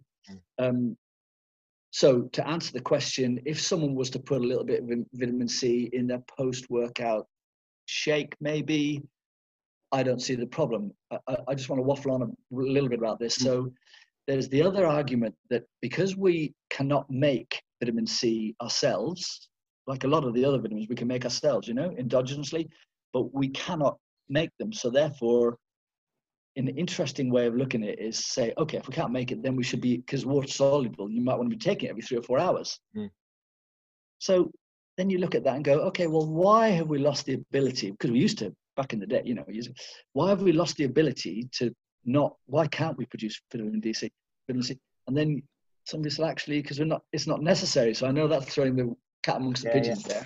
So to answer the question, if someone was to put a little bit of vitamin C in their post-workout shake, maybe, I don't see the problem. I just want to waffle on a little bit about this. So there's the other argument that because we cannot make vitamin C ourselves, like a lot of the other vitamins we can make ourselves, you know, endogenously, but we cannot make them. So therefore, an interesting way of looking at it is say, okay, if we can't make it, then we should be, because water soluble, you might want to be taking it every 3 or 4 hours. So then you look at that and go, okay, well, why have we lost the ability? Because we used to back in the day, you know, why have we lost the ability to why can't we produce vitamin C? And then somebody said, actually, because it's not necessary. So I know that's throwing the cat amongst the pigeons there.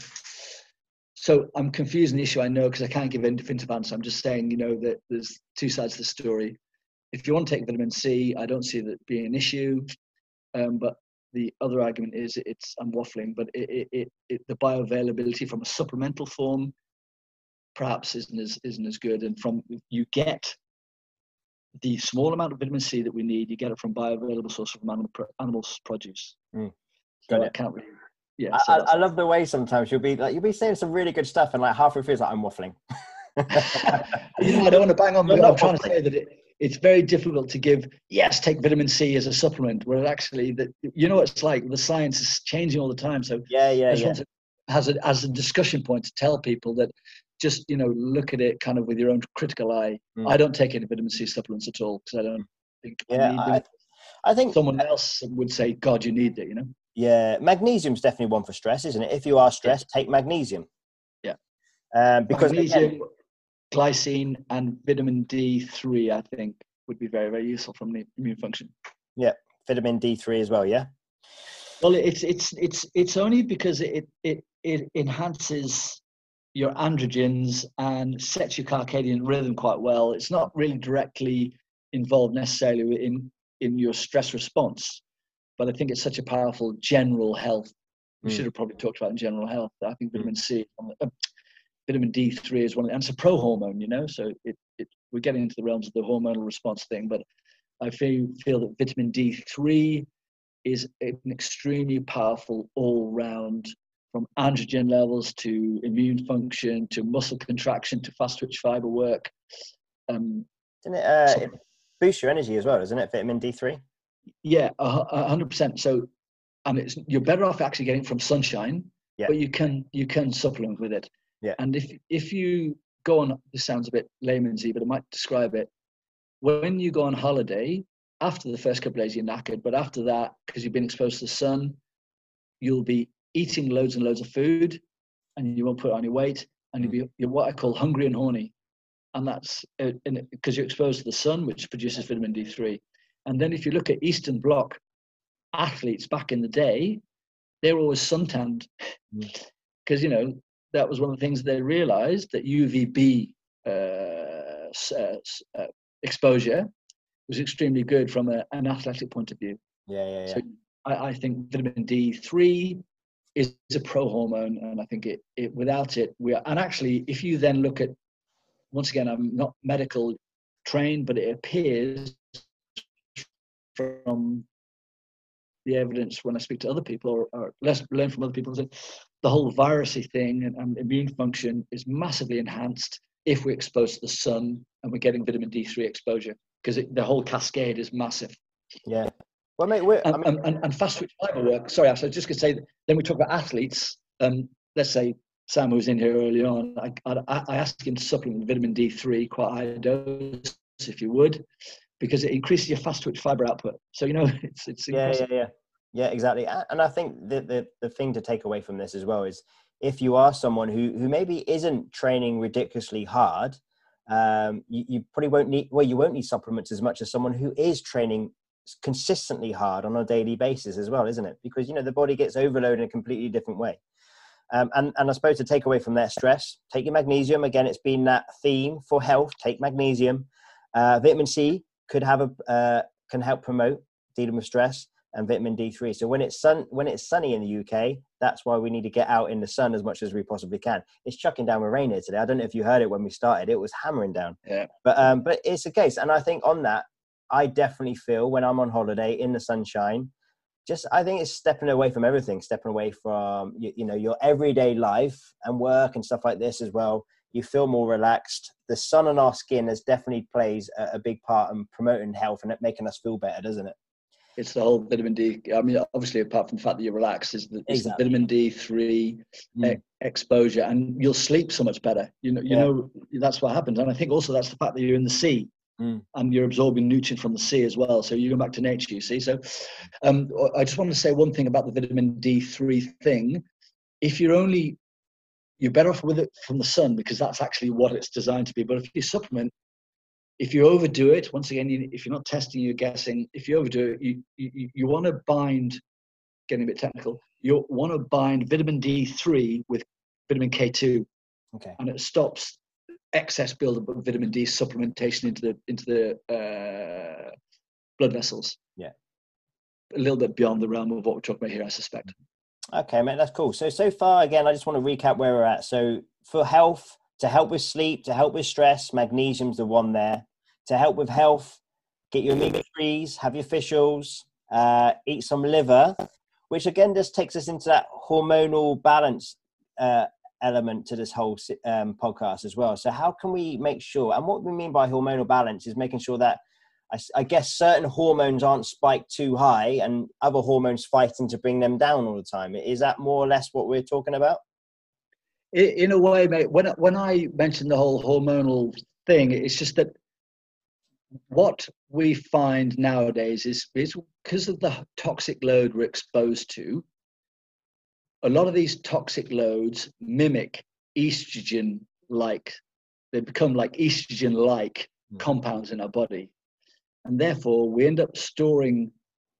So I'm confusing the issue, I know, because I can't give a definitive answer. I'm just saying, you know, that there's two sides to the story. If you want to take vitamin C, I don't see that being an issue. But the other argument is I'm waffling, but the bioavailability from a supplemental form perhaps isn't as good. And you get the small amount of vitamin C that we need, you get it from bioavailable source from animal produce. So I can't really. Yeah, I love the way sometimes you'll be saying some really good stuff, and like halfway through it's like I'm waffling. You know, I don't want to bang on, but I'm trying to say that it's very difficult to take vitamin C as a supplement, where actually you know, it's like the science is changing all the time. So I just want to, as a discussion point, to tell people that just, you know, look at it kind of with your own critical eye. I don't take any vitamin C supplements at all because I don't think I need them. I think someone else would say, God, you need it, you know? Yeah, magnesium's definitely one for stress, isn't it? If you are stressed, take magnesium. Yeah. Because magnesium, glycine, and vitamin D3, I think, would be very, very useful from the immune function. Yeah, vitamin D3 as well. Yeah. Well, it's only because it enhances your androgens and sets your circadian rhythm quite well. It's not really directly involved necessarily in your stress response. But I think it's such a powerful general health. We should have probably talked about in general health. I think vitamin C, vitamin D3 is one, and it's a pro-hormone, you know. So we're getting into the realms of the hormonal response thing. But I feel that vitamin D3 is an extremely powerful all-round, from androgen levels to immune function to muscle contraction to fast twitch fiber work. Doesn't it boost your energy as well, doesn't it? Vitamin D3. Yeah, 100%. So, and you're better off actually getting it from sunshine, but you can supplement with it. Yeah. And if you go on, this sounds a bit laymansy, but I might describe it. When you go on holiday, after the first couple of days you're knackered, but after that, because you've been exposed to the sun, you'll be eating loads and loads of food, and you won't put on your weight, and you're what I call hungry and horny, and that's because you're exposed to the sun, which produces vitamin D3. And then if you look at Eastern Bloc athletes back in the day, they were always suntanned because, you know, that was one of the things they realized, that UVB exposure was extremely good from an athletic point of view. Yeah. So I think vitamin D3 is a pro-hormone, and I think it without it, and actually, if you then look at, once again, I'm not medical trained, but it appears from the evidence when I speak to other people or learn from other people, that the whole virusy thing and immune function is massively enhanced if we're exposed to the sun and we're getting vitamin D3 exposure, because the whole cascade is massive. Yeah. Well, mate, and fast twitch fiber work. Sorry, I was just going to say, then we talk about athletes. Let's say Sam, who was in here early on, I asked him to supplement vitamin D3 quite high dose, if you would, because it increases your fast twitch fiber output. So, you know, it's impressive. Yeah, exactly. And I think the thing to take away from this as well is, if you are someone who maybe isn't training ridiculously hard, you probably won't need supplements as much as someone who is training consistently hard on a daily basis as well, isn't it? Because, you know, the body gets overloaded in a completely different way. And I suppose to take away from their stress, take your magnesium. Again, it's been that theme for health. Take magnesium. Vitamin C can help promote dealing with stress, and vitamin D3. So when it's sunny in the UK, that's why we need to get out in the sun as much as we possibly can. It's chucking down with rain here today. I don't know if you heard it when we started. It was hammering down. Yeah. But it's the case. And I think on that, I definitely feel when I'm on holiday in the sunshine, I think it's stepping away from everything, stepping away from, you know, your everyday life and work and stuff like this as well. You feel more relaxed. The sun on our skin definitely plays a big part in promoting health and making us feel better, doesn't it? It's the whole vitamin D. I mean, obviously, apart from the fact that you're relaxed, it's the vitamin D3 exposure, and you'll sleep so much better. You know, that's what happens. And I think also that's the fact that you're in the sea. And you're absorbing nutrients from the sea as well. So you go back to nature, you see. So I just want to say one thing about the vitamin D3 thing. If you're better off with it from the sun, because that's actually what it's designed to be. But if you supplement, if you overdo it, once again, if you're not testing, you're guessing. If you overdo it, you want to bind, getting a bit technical, you want to bind vitamin D3 with vitamin K2. Okay. And it stops excess buildup of vitamin D supplementation into the blood vessels. Yeah. A little bit beyond the realm of what we're talking about here, I suspect. Okay, mate, that's cool. So far, again, I just want to recap where we're at. So for health, to help with sleep, to help with stress, magnesium's the one there. To help with health, get your omega-3s, have your fish oils, eat some liver, which again just takes us into that hormonal balance element to this whole podcast as well. So how can we make sure, and what we mean by hormonal balance is making sure that I guess certain hormones aren't spiked too high and other hormones fighting to bring them down all the time. Is that more or less what we're talking about? In a way, mate, when I mentioned the whole hormonal thing, it's just that what we find nowadays is because of the toxic load we're exposed to, a lot of these toxic loads mimic estrogen-like. They become like estrogen-like compounds in our body. And therefore, we end up storing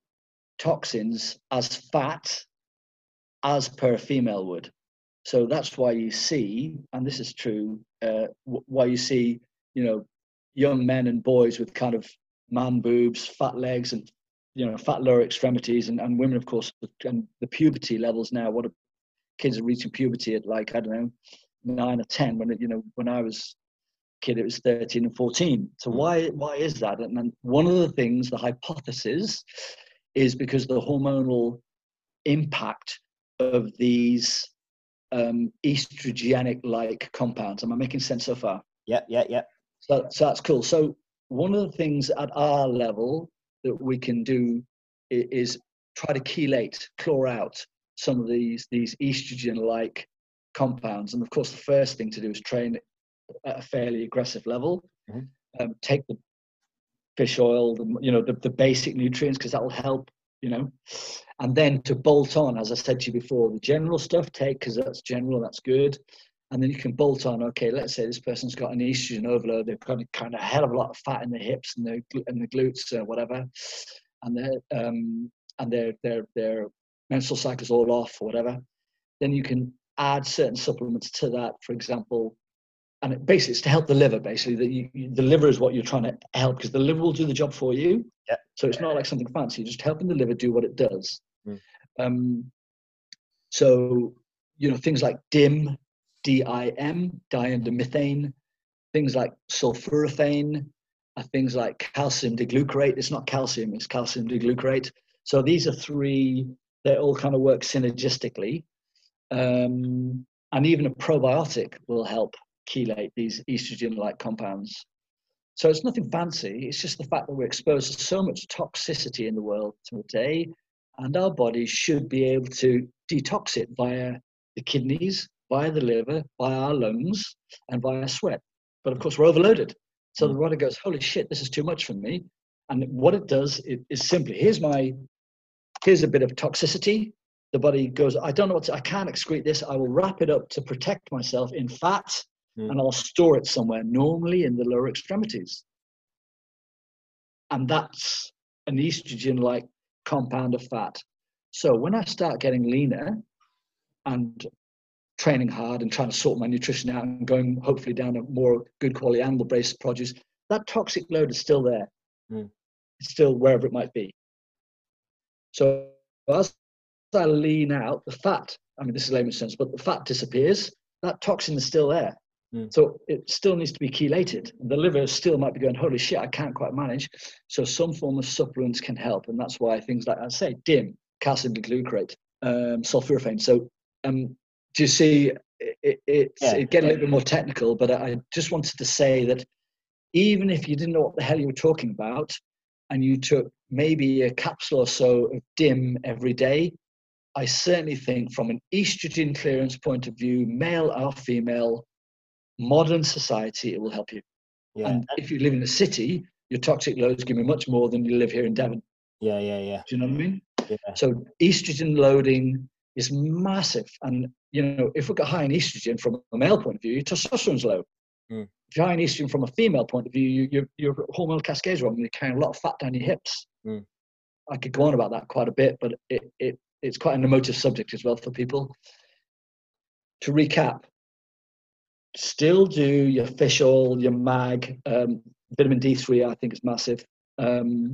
toxins as fat as per a female would. So that's why you see, and this is true, why you see, you know, young men and boys with kind of man boobs, fat legs, and, you know, fat lower extremities, and women, of course, and the puberty levels now. What kids are reaching puberty at, like, I don't know, 9 or 10. When I was a kid, it was 13 and 14. So why is that? And one of the things, the hypothesis, is because the hormonal impact of these estrogenic-like compounds. Am I making sense so far? Yeah. So that's cool. So one of the things at our level that we can do is try to chlor out some of these estrogen-like compounds. And of course, the first thing to do is train at a fairly aggressive level. Take the fish oil, the basic nutrients, because that will help, you know. And then to bolt on, as I said to you before, the general stuff take, because that's general and that's good. And then you can bolt on, okay, let's say this person's got an estrogen overload. They've got a kind of hell of a lot of fat in the hips and the glutes or whatever. And their menstrual cycle's all off or whatever. Then you can add certain supplements to that, for example. And basically, it's to help the liver, basically. The liver is what you're trying to help, because the liver will do the job for you. Yeah. So it's not like something fancy. You're just helping the liver do what it does. So, you know, things like DIM, D-I-M, diindomethane, things like sulforaphane, things like calcium diglucarate. It's not calcium, it's calcium diglucarate. So these are three, they all kind of work synergistically. And even a probiotic will help chelate these estrogen-like compounds. So it's nothing fancy. It's just the fact that we're exposed to so much toxicity in the world today, and our bodies should be able to detox it via the kidneys, via the liver, via our lungs, and via sweat. But of course, we're overloaded. So the body goes, holy shit, this is too much for me. And what it does is simply, here's a bit of toxicity. The body goes, I don't know I can't excrete this. I will wrap it up to protect myself in fat, and I'll store it somewhere, normally in the lower extremities. And that's an estrogen-like compound of fat. So when I start getting leaner and training hard and trying to sort my nutrition out and going hopefully down a more good quality animal-based produce, that toxic load is still there. It's still wherever it might be. So as I lean out, the fat, I mean, this is layman's sense, but the fat disappears. That toxin is still there. So it still needs to be chelated. The liver still might be going, holy shit, I can't quite manage. So some form of supplements can help. And that's why things like, I say, DIM, calcium glucarate, sulforaphane. So do you see, it's getting a little bit more technical, but I just wanted to say that even if you didn't know what the hell you were talking about, and you took maybe a capsule or so of DIM every day, I certainly think from an estrogen clearance point of view, male or female, modern society, it will help you. Yeah. And if you live in a city, your toxic load is going to be much more than you live here in Devon. Yeah. Do you know what I mean? Yeah. So estrogen loading is massive. And, you know, if we got high in estrogen from a male point of view, your testosterone's low. If you're high in estrogen from a female point of view, your hormonal cascades are wrong. You're carrying a lot of fat down your hips. I could go on about that quite a bit, but it's quite an emotive subject as well for people. To recap, still do your fish oil, your mag, vitamin D3, I think is massive, and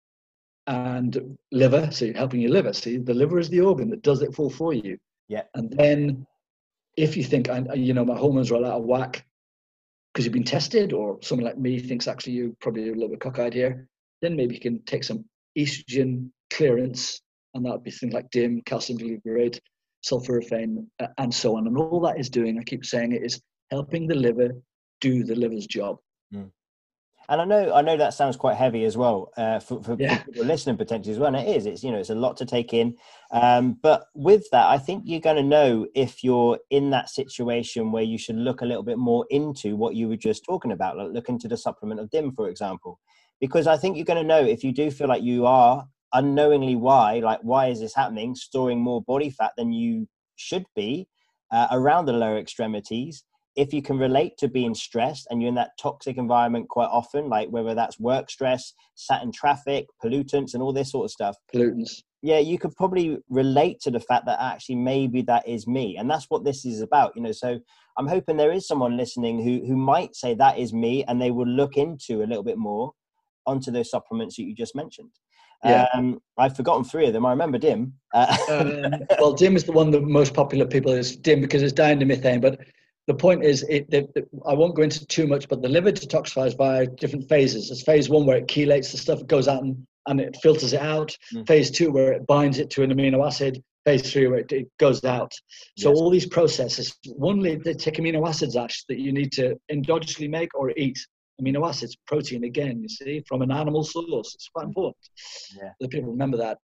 liver. So you're helping your liver. See, the liver is the organ that does it all for you. Yeah. And then if you think, you know, my hormones are all out of whack because you've been tested, or someone like me thinks actually you're probably a little bit cockeyed here, then maybe you can take some estrogen clearance, and that would be things like DIM, calcium glucarate, sulforaphane, and so on. And all that is doing, I keep saying it, is helping the liver do the liver's job. And I know that sounds quite heavy as well for people listening potentially as well. And it is. It's, you know, it's a lot to take in. But with that, I think you're going to know if you're in that situation where you should look a little bit more into what you were just talking about, like look into the supplement of DIM, for example. Because I think you're going to know if you do feel like you are unknowingly why is this happening, storing more body fat than you should be around the lower extremities. If you can relate to being stressed and you're in that toxic environment quite often, like whether that's work stress, sat in traffic, pollutants and all this sort of stuff. Pollutants. Yeah, you could probably relate to the fact that actually maybe that is me. And that's what this is about, you know. So I'm hoping there is someone listening who might say that is me, and they will look into a little bit more onto those supplements that you just mentioned. Yeah. I've forgotten 3 of them. I remember DIM. Well, DIM is the one the most popular people is DIM because it's diindemethane, but the point is, I won't go into too much, but the liver detoxifies via different phases. There's phase 1 where it chelates the stuff, it goes out and it filters it out. Phase 2 where it binds it to an amino acid. Phase 3 where it goes out. So all these processes, one, they take amino acids actually that you need to endogenously make or eat. Amino acids, protein again, you see, from an animal source. It's quite important that people remember that.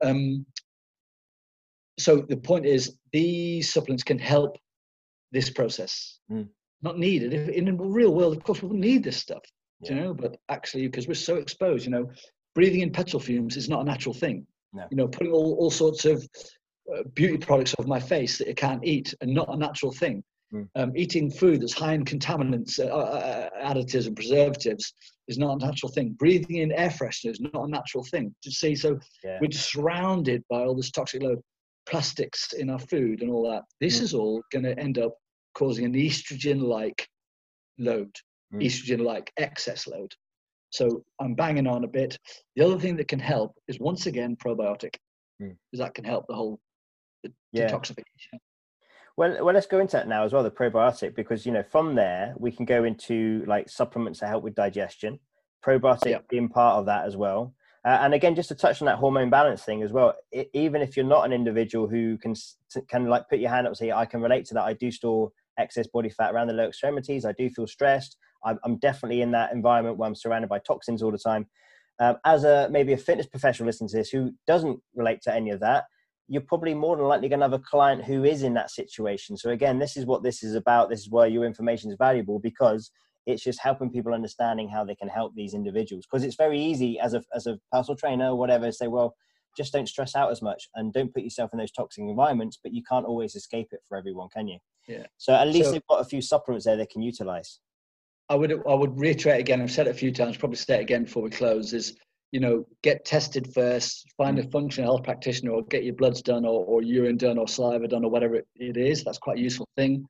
So the point is, these supplements can help this process. Not needed. In the real world, of course, we wouldn't need this stuff, you know, but actually, because we're so exposed, you know, breathing in petrol fumes is not a natural thing. No. You know, putting all sorts of beauty products over my face that you can't eat are not a natural thing. Eating food that's high in contaminants, additives and preservatives is not a natural thing. Breathing in air freshener is not a natural thing. You see, so we're just surrounded by all this toxic load, plastics in our food and all that. This is all going to end up causing an estrogen-like load, estrogen-like excess load. So I'm banging on a bit. The other thing that can help is, once again, probiotic, because that can help the whole detoxification. Well, let's go into that now as well, the probiotic, because, you know, from there we can go into like supplements that help with digestion, probiotic being part of that as well. And again, just to touch on that hormone balance thing as well, even if you're not an individual who can like put your hand up and say, I can relate to that. I do store excess body fat around the lower extremities. I do feel stressed. I'm definitely in that environment where I'm surrounded by toxins all the time. As maybe a fitness professional listening to this who doesn't relate to any of that, you're probably more than likely going to have a client who is in that situation. So again, this is what this is about. This is why your information is valuable, because it's just helping people understanding how they can help these individuals. Because it's very easy as a personal trainer or whatever, say, well, just don't stress out as much and don't put yourself in those toxic environments, but you can't always escape it for everyone, can you? Yeah. So at least they've got a few supplements there they can utilize. I would reiterate again, I've said it a few times, probably say it again before we close, is, get tested first, find a functional health practitioner, or get your bloods done, or urine done, or saliva done, or whatever it is. That's quite a useful thing.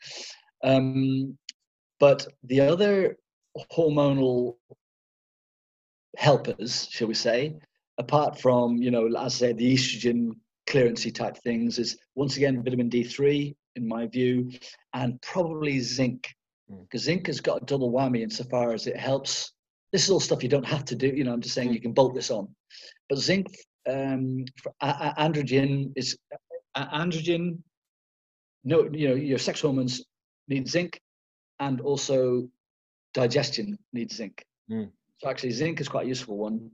But the other hormonal helpers, shall we say, apart from, as I say, the estrogen clearancey type things, is once again vitamin D3, in my view, and probably zinc, because zinc has got a double whammy insofar as it helps. This is all stuff you don't have to do. I'm just saying you can bolt this on. But zinc, for androgen is androgen. No, your sex hormones need zinc, and also digestion needs zinc. So actually, zinc is quite a useful one.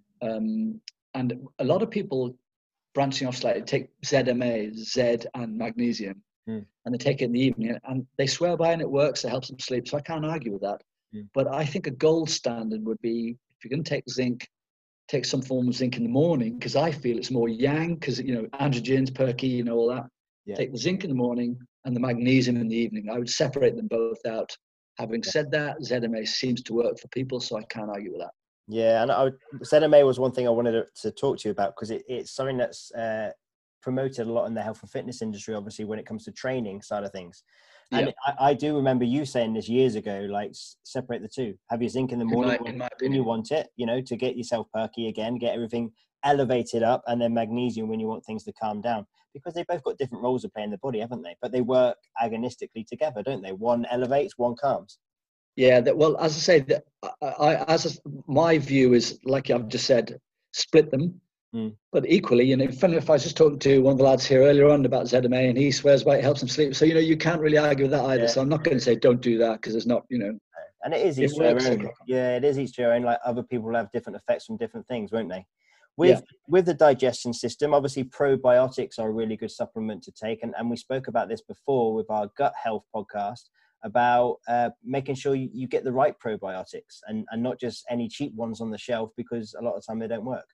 And a lot of people, branching off slightly, take ZMA, Z and magnesium, and they take it in the evening, and they swear by it, and it works. It helps them sleep. So I can't argue with that. But I think a gold standard would be, if you're going to take zinc, take some form of zinc in the morning, because I feel it's more yang, because androgens, perky, all that. Yeah. Take the zinc in the morning and the magnesium in the evening. I would separate them both out. Having said that, ZMA seems to work for people, so I can't argue with that. Yeah, and ZMA was one thing I wanted to talk to you about, because it's something that's promoted a lot in the health and fitness industry, obviously, when it comes to training side of things. And yeah. I do remember you saying this years ago, like, separate the two. Have your zinc in the morning when you want it, to get yourself perky again, get everything elevated up, and then magnesium when you want things to calm down. Because they both got different roles to play in the body, haven't they? But they work agonistically together, don't they? One elevates, one calms. Yeah, well, as I say, my view is, like I've just said, split them. But equally, if I was just talking to one of the lads here earlier on about ZMA, and he swears by it helps him sleep. So, you can't really argue with that either. Yeah. So I'm not going to say don't do that, because there's not, And it is each their own. Yeah, it is each their own. Like, other people will have different effects from different things, won't they? With the digestion system, obviously probiotics are a really good supplement to take. And we spoke about this before with our gut health podcast, about making sure you get the right probiotics and not just any cheap ones on the shelf, because a lot of the time they don't work.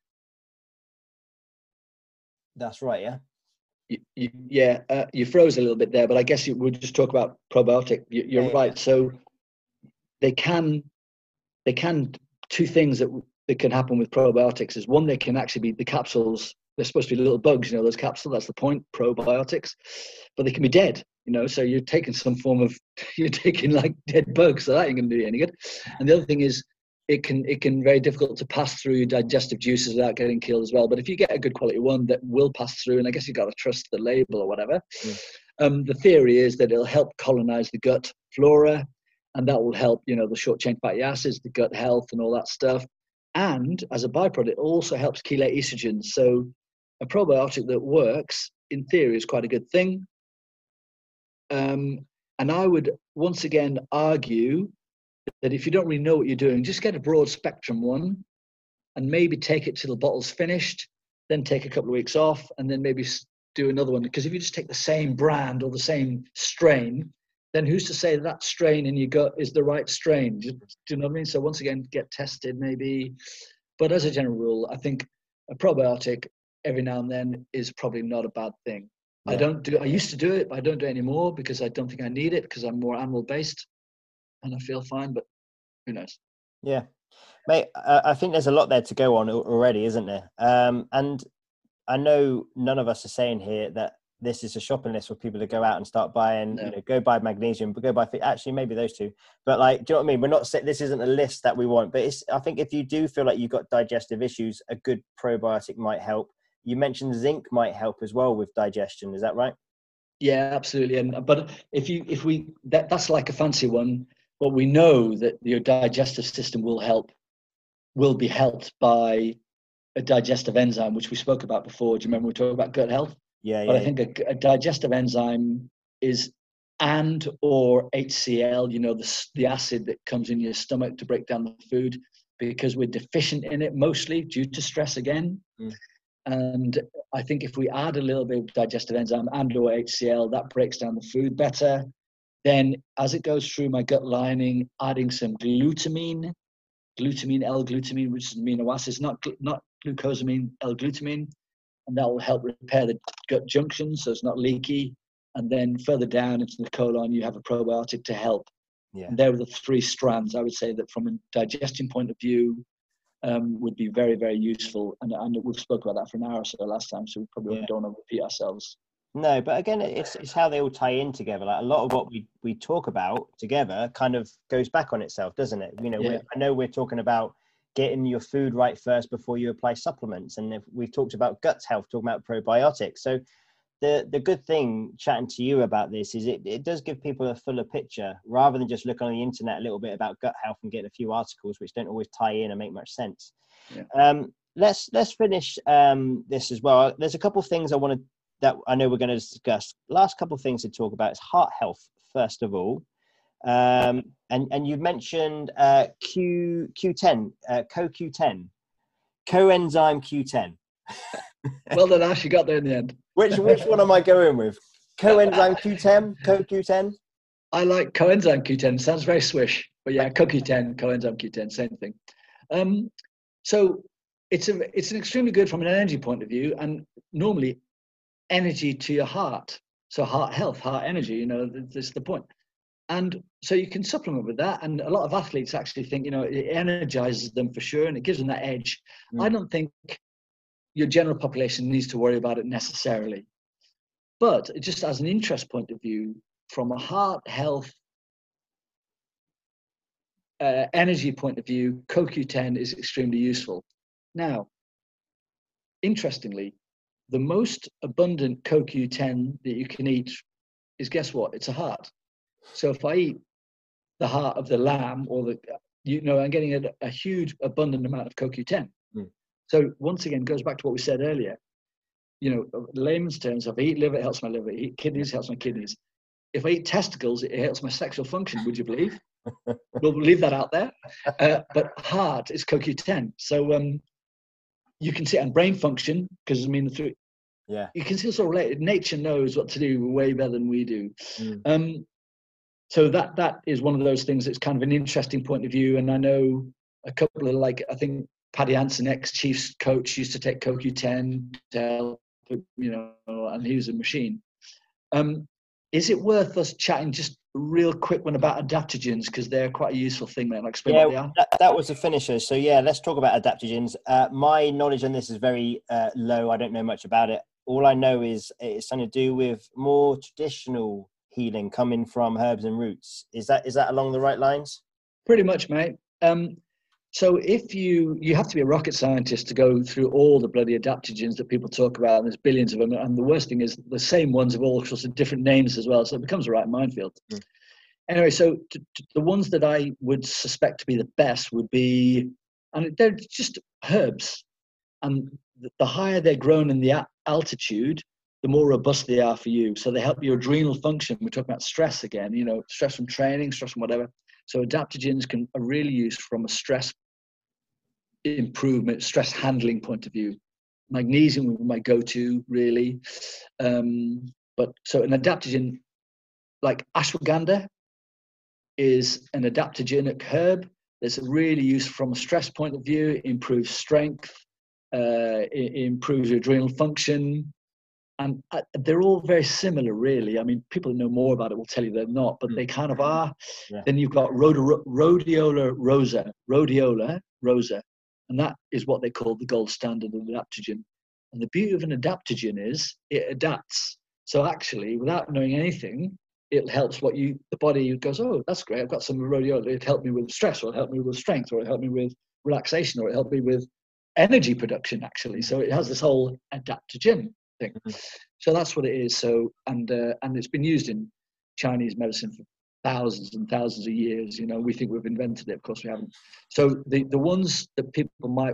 That's right, yeah? You froze a little bit there, but I guess we'll just talk about probiotic. You're right. Yeah. So they can, two things that can happen with probiotics is, one, they can actually be the capsules. They're supposed to be little bugs, those capsules. That's the point, probiotics. But they can be dead, so you're taking like dead bugs, so that ain't going to do you any good. And the other thing is, it can very difficult to pass through digestive juices without getting killed as well. But if you get a good quality one that will pass through, and I guess you've got to trust the label or whatever, the theory is that it'll help colonize the gut flora, and that will help, the short-chain fatty acids, the gut health and all that stuff. And as a byproduct, it also helps chelate estrogen. So a probiotic that works, in theory, is quite a good thing. And I would once again argue that if you don't really know what you're doing, just get a broad spectrum one, and maybe take it till the bottle's finished, then take a couple of weeks off, and then maybe do another one. Because if you just take the same brand or the same strain, then who's to say that strain in your gut is the right strain? Do you know what I mean? So once again, get tested maybe. But as a general rule, I think a probiotic every now and then is probably not a bad thing. Yeah. I used to do it, but I don't do it anymore, because I don't think I need it, because I'm more animal based and I feel fine, but who knows? Yeah, mate, I think there's a lot there to go on already, isn't there? And I know none of us are saying here that this is a shopping list for people to go out and start buying, go buy magnesium, but go buy, actually maybe those two, but like, do you know what I mean? We're not saying this isn't a list that we want, but I think if you do feel like you've got digestive issues, a good probiotic might help. You mentioned zinc might help as well with digestion. Is that right? Yeah, absolutely. But that's like a fancy one, but we know that your digestive system will be helped by a digestive enzyme, which we spoke about before. Do you remember we talked about gut health? Yeah. But I think a digestive enzyme is or HCl, the acid that comes in your stomach to break down the food, because we're deficient in it mostly due to stress again. And I think if we add a little bit of digestive enzyme or HCl, that breaks down the food better. Then as it goes through my gut lining, adding some glutamine, L-glutamine, which is amino acids, not glucosamine, L-glutamine, and that will help repair the gut junction so it's not leaky. And then further down into the colon, you have a probiotic to help. Yeah. And there are the three strands. I would say that from a digestion point of view, would be very, very useful. And we've spoken about that for an hour or so last time, so we probably don't want to repeat ourselves. No, but again, it's how they all tie in together. Like a lot of what we talk about together kind of goes back on itself, doesn't it? You know, I know we're talking about getting your food right first before you apply supplements, and if we've talked about gut health, talking about probiotics. So the good thing chatting to you about this is it does give people a fuller picture rather than just look on the internet a little bit about gut health and get a few articles which don't always tie in and make much sense. Let's finish this as well. There's a couple of things that I know we're going to discuss. Last couple of things to talk about is heart health first of all, and you mentioned Q10, CoQ10, coenzyme Q10. Well done, Ash, you got there in the end. Which one am I going with? Coenzyme Q10, CoQ10? I like coenzyme Q10. Sounds very swish, but yeah, CoQ10, coenzyme Q10, same thing. So it's an extremely good from an energy point of view, and normally energy to your heart. So heart health, heart energy, you know, that's the point. And so you can supplement with that. And a lot of athletes actually think, you know, it energizes them for sure, and it gives them that edge. I don't think your general population needs to worry about it necessarily. But just as an interest point of view, from a heart health energy point of view, CoQ10 is extremely useful. Now, interestingly, the most abundant CoQ10 that you can eat is, guess what? It's a heart. So if I eat the heart of the lamb, or I'm getting a huge abundant amount of CoQ10. So once again, goes back to what we said earlier. You know, layman's terms, if I eat liver, it helps my liver. If I eat kidneys, it helps my kidneys. If I eat testicles, it helps my sexual function. Would you believe? We'll leave that out there. But heart is CoQ10. So you can see, and brain function, because I mean, you can see it's all related. Nature knows what to do way better than we do. So that is one of those things that's kind of an interesting point of view. And I know a couple of, I think Paddy Hansen, ex-Chiefs coach, used to take CoQ10 to help, you know, and he was a machine. Is it worth us chatting just a real quick one about adaptogens, because they're quite a useful thing, man? Explain what they are. That was the finisher. So let's talk about adaptogens. My knowledge on this is very low. I don't know much about it. All I know is it's something to do with more traditional healing coming from herbs and roots. Is that along the right lines? Pretty much, mate. So if you have to be a rocket scientist to go through all the bloody adaptogens that people talk about, and there's billions of them, and the worst thing is the same ones have all sorts of different names as well, so it becomes a right minefield. Anyway, so the ones that I would suspect to be the best would be, and they're just herbs, and the higher they're grown in the altitude, the more robust they are for you. So they help your adrenal function. We're talking about stress again, you know, stress from training, stress from whatever. So adaptogens are really used from a stress improvement, stress handling point of view. Magnesium would be my go-to, really. But so an adaptogen like ashwagandha is an adaptogenic herb that's really used from a stress point of view. It improves strength, it improves your adrenal function. And they're all very similar, really. I mean, people who know more about it will tell you they're not, but they kind of are. Then you've got rhodiola rosa, and that is what they call the gold standard of adaptogen. And the beauty of an adaptogen is it adapts. So actually, without knowing anything, it helps the body goes, oh, that's great. I've got some rhodiola. It helped me with stress, or it helped me with strength, or it helped me with relaxation, or it helped me with energy production, actually. So it has this whole adaptogen thing. So that's what it is. So and it's been used in Chinese medicine for thousands and thousands of years. You know, we think we've invented it. Of course we haven't. So the ones that people might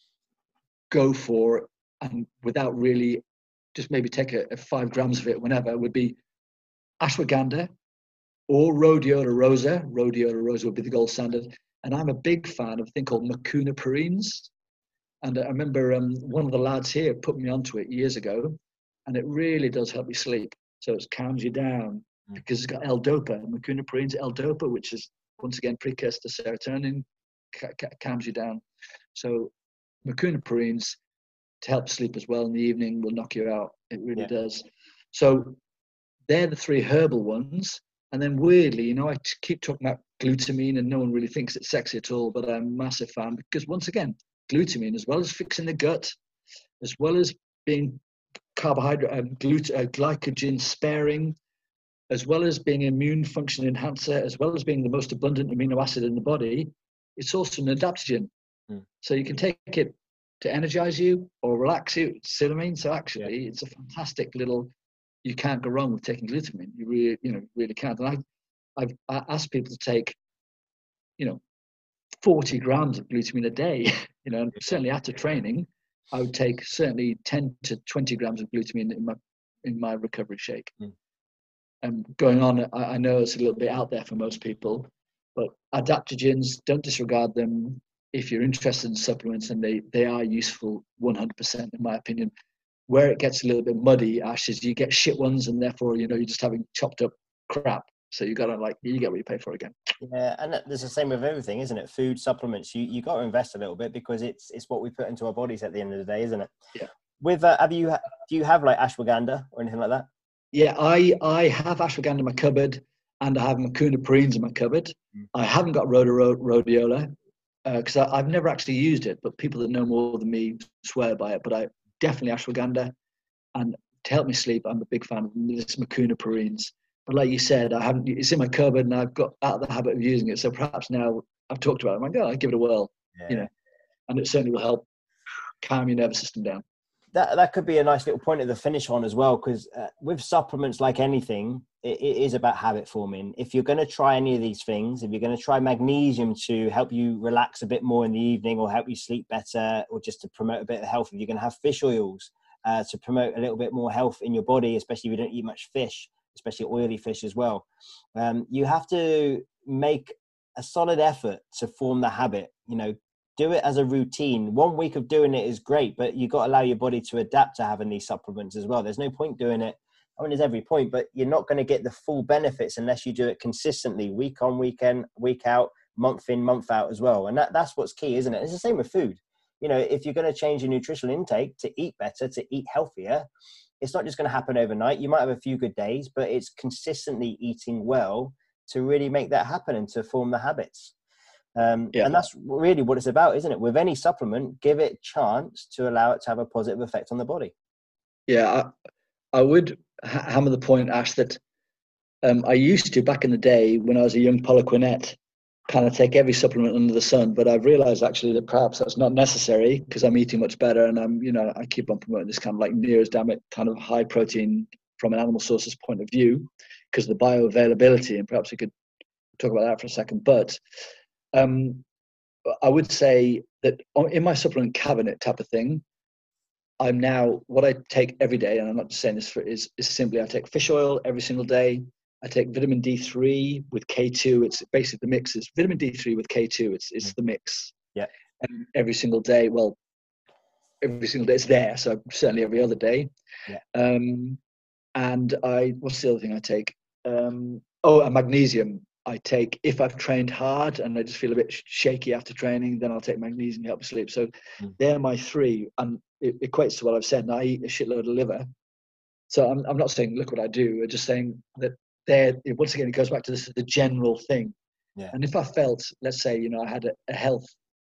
go for, and without really, just maybe take a 5 grams of it whenever, would be ashwagandha or rhodiola rosa. Rhodiola rosa would be the gold standard. And I'm a big fan of a thing called Mucuna pruriens. And I remember one of the lads here put me onto it years ago, and it really does help you sleep. So it calms you down because it's got L-DOPA, Mucuna pruriens, L-DOPA, which is, once again, precursor to serotonin, calms you down. So Mucuna pruriens, to help sleep as well in the evening, will knock you out. It really does. So they're the 3 herbal ones. And then weirdly, you know, I keep talking about glutamine and no one really thinks it's sexy at all, but I'm a massive fan because, once again, glutamine, as well as fixing the gut, as well as being carbohydrate, glycogen sparing, as well as being immune function enhancer, as well as being the most abundant amino acid in the body, it's also an adaptogen. So you can take it to energize you or relax you. See what I mean? So actually, it's a fantastic little. You can't go wrong with taking glutamine. You really can't. And I've asked people to take, 40 grams of glutamine a day. And certainly after training, I would take certainly 10 to 20 grams of glutamine in my recovery shake. Going on, I know it's a little bit out there for most people, but adaptogens, don't disregard them if you're interested in supplements, and they are useful 100% in my opinion. Where it gets a little bit muddy, Ash, is you get shit ones, and therefore you're just having chopped up crap. So you gotta you get what you pay for again. Yeah, and there's the same with everything, isn't it? Food, supplements, you got to invest a little bit because it's what we put into our bodies at the end of the day, isn't it? Yeah. With do you have like ashwagandha or anything like that? Yeah, I have ashwagandha in my cupboard, and I have Mucuna Prins in my cupboard. I haven't got rhodiola because I've never actually used it, but people that know more than me swear by it. But I definitely ashwagandha, and to help me sleep, I'm a big fan of this Mucuna Prins. But like you said, I haven't. It's in my cupboard, and I've got out of the habit of using it. So perhaps now I've talked about it, I'm like, I'll give it a whirl, and it certainly will help calm your nervous system down. That could be a nice little point at the finish on as well, because with supplements, like anything, it is about habit forming. If you're going to try any of these things, if you're going to try magnesium to help you relax a bit more in the evening or help you sleep better or just to promote a bit of health, if you're going to have fish oils to promote a little bit more health in your body, especially if you don't eat much fish, especially oily fish as well, you have to make a solid effort to form the habit. Do it as a routine. 1 week of doing it is great, but you've got to allow your body to adapt to having these supplements as well. There's no point doing it. I mean, there's every point, but you're not going to get the full benefits unless you do it consistently, week on, weekend, week out, month in, month out as well. And that's what's key, isn't it? It's the same with food. If you're going to change your nutritional intake to eat better, to eat healthier, it's not just going to happen overnight. You might have a few good days, but it's consistently eating well to really make that happen and to form the habits. And that's really what it's about, isn't it? With any supplement, give it a chance to allow it to have a positive effect on the body. Yeah, I would hammer the point, Ash, that I used to, back in the day when I was a young Poliquinette, kind of take every supplement under the sun, but I've realized actually that perhaps that's not necessary because I'm eating much better, and I keep on promoting this kind of like near as damn it kind of high protein from an animal sources point of view because of the bioavailability, and perhaps we could talk about that for a second. But I would say that in my supplement cabinet type of thing, I'm now, what I take every day, and I'm not just saying this is simply I take fish oil every single day. I take vitamin D3 with K2. It's basically the mix is vitamin D3 with K2. It's the mix. Yeah. And every single day, it's there. So certainly every other day. Yeah. And what's the other thing I take? And magnesium. I take if I've trained hard and I just feel a bit shaky after training, then I'll take magnesium to help me sleep. So they're my three, and it equates to what I've said. And I eat a shitload of liver. So I'm not saying look what I do. I'm just saying that once again it goes back to the general thing. Yeah. And if I felt, let's say, I had a health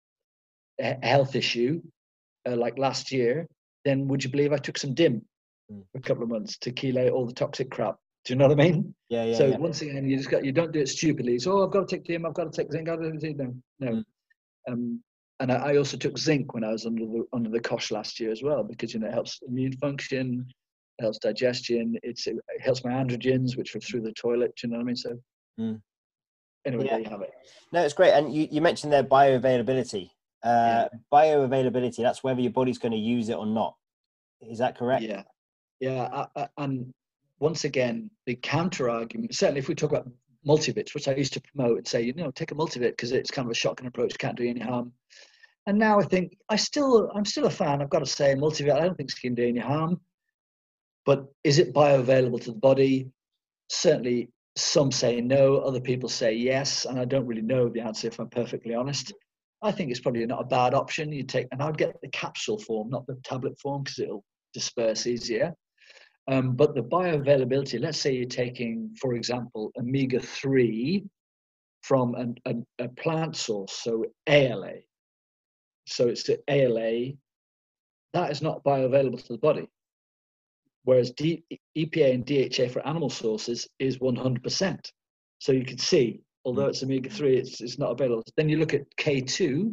issue like last year, then would you believe I took some DIM for a couple of months to chelate all the toxic crap? Do you know what I mean? Yeah. So once again, you don't do it stupidly. So I've got to take DIM, I've got to take zinc. No. And I also took zinc when I was under the cosh last year as well, because it helps immune function, it helps digestion, it helps my androgens, which are through the toilet. Do you know what I mean? So anyway, there you have it. No, it's great. And you mentioned there bioavailability. Bioavailability, that's whether your body's going to use it or not. Is that correct? Yeah. And once again, the counter argument, certainly if we talk about multivits, which I used to promote and say, take a multivit because it's kind of a shotgun approach, can't do any harm. And now I think I'm still a fan. I've got to say, multivit, I don't think it can do any harm. But is it bioavailable to the body? Certainly some say no, other people say yes, and I don't really know the answer if I'm perfectly honest. I think it's probably not a bad option. And I'd get the capsule form, not the tablet form, because it'll disperse easier. But the bioavailability, let's say you're taking, for example, omega-3 from a plant source, so ALA. so it's the ALA, that is not bioavailable to the body. Whereas EPA and DHA for animal sources is 100%. So you can see, although it's omega-3, it's not available. Then you look at K2.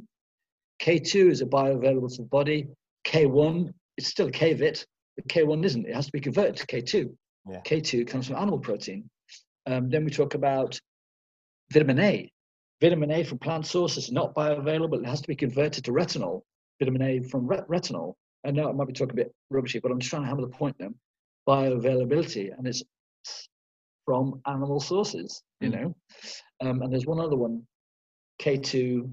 K2 is a bioavailable to the body. K1, it's still a K-vit, but K1 isn't. It has to be converted to K2. Yeah. K2 comes from animal protein. Then we talk about vitamin A. Vitamin A from plant sources is not bioavailable. It has to be converted to retinol. Vitamin A from retinol. I know I might be talking a bit rubbishy, but I'm just trying to hammer the point now. Bioavailability, and it's from animal sources, you know. And there's one other one, K2,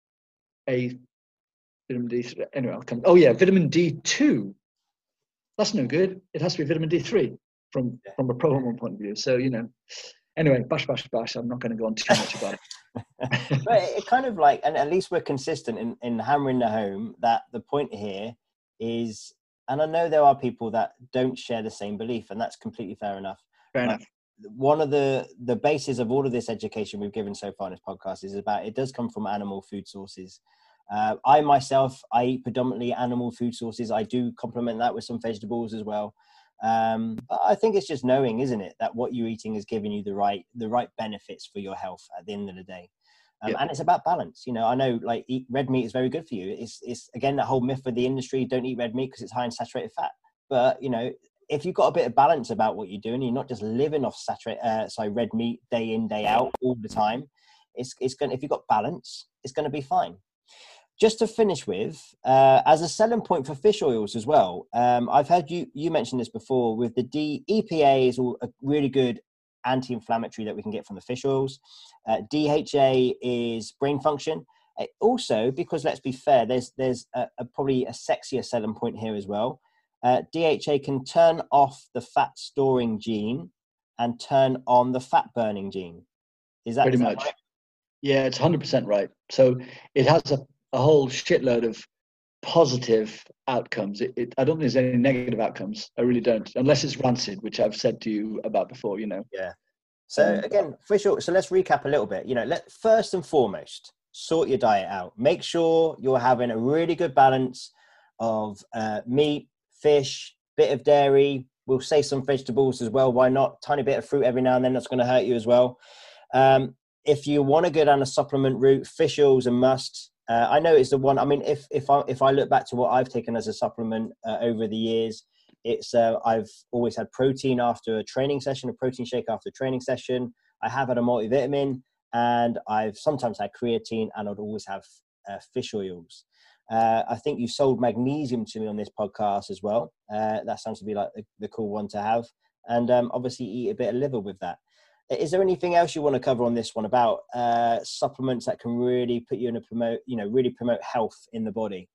A, vitamin D3. Anyway, I'll come. Oh yeah, vitamin D2. That's no good. It has to be vitamin D3 from a pro-hormone point of view. So, you know, anyway, bash. I'm not going to go on too much about it. But it kind of like, and at least we're consistent in hammering the home that the point here is, and I know there are people that don't share the same belief, and that's completely fair enough. Fair enough. One of the basis of all of this education we've given so far in this podcast is about, it does come from animal food sources. I myself, I eat predominantly animal food sources. I do complement that with some vegetables as well. But I think it's just knowing, isn't it, that what you're eating is giving you the right benefits for your health at the end of the day. And it's about balance. You know, I know like red meat is very good for you. It's again, that whole myth of the industry, don't eat red meat because it's high in saturated fat. But, you know, if you've got a bit of balance about what you're doing, you're not just living off red meat day in, day out all the time. It's going, if you've got balance, it's going to be fine. Just to finish with, as a selling point for fish oils as well, I've heard you mention this before with the EPA is a really good anti-inflammatory that we can get from the fish oils. DHA is brain function. Also, because let's be fair, there's probably a sexier selling point here as well. DHA can turn off the fat storing gene and turn on the fat burning gene. Is that pretty much? Right? Yeah, it's 100% right. So it has a whole shitload of positive outcomes. I don't think there's any negative outcomes. I really don't, unless it's rancid, which I've said to you about before, you know. Yeah. So again, fish oil. So let's recap a little bit. You know, first and foremost, sort your diet out. Make sure you're having a really good balance of meat, fish, bit of dairy. We'll say some vegetables as well. Why not? Tiny bit of fruit every now and then. That's going to hurt you as well. If you want to go down a supplement route, fish oil's a must. I know it's the one. I mean, if I look back to what I've taken as a supplement over the years, it's I've always had protein after a training session, a protein shake after a training session. I have had a multivitamin, and I've sometimes had creatine, and I'd always have fish oils. I think you sold magnesium to me on this podcast as well. That sounds to be like the cool one to have, and obviously eat a bit of liver with that. Is there anything else you want to cover on this one about supplements that can really put you in really promote health in the body?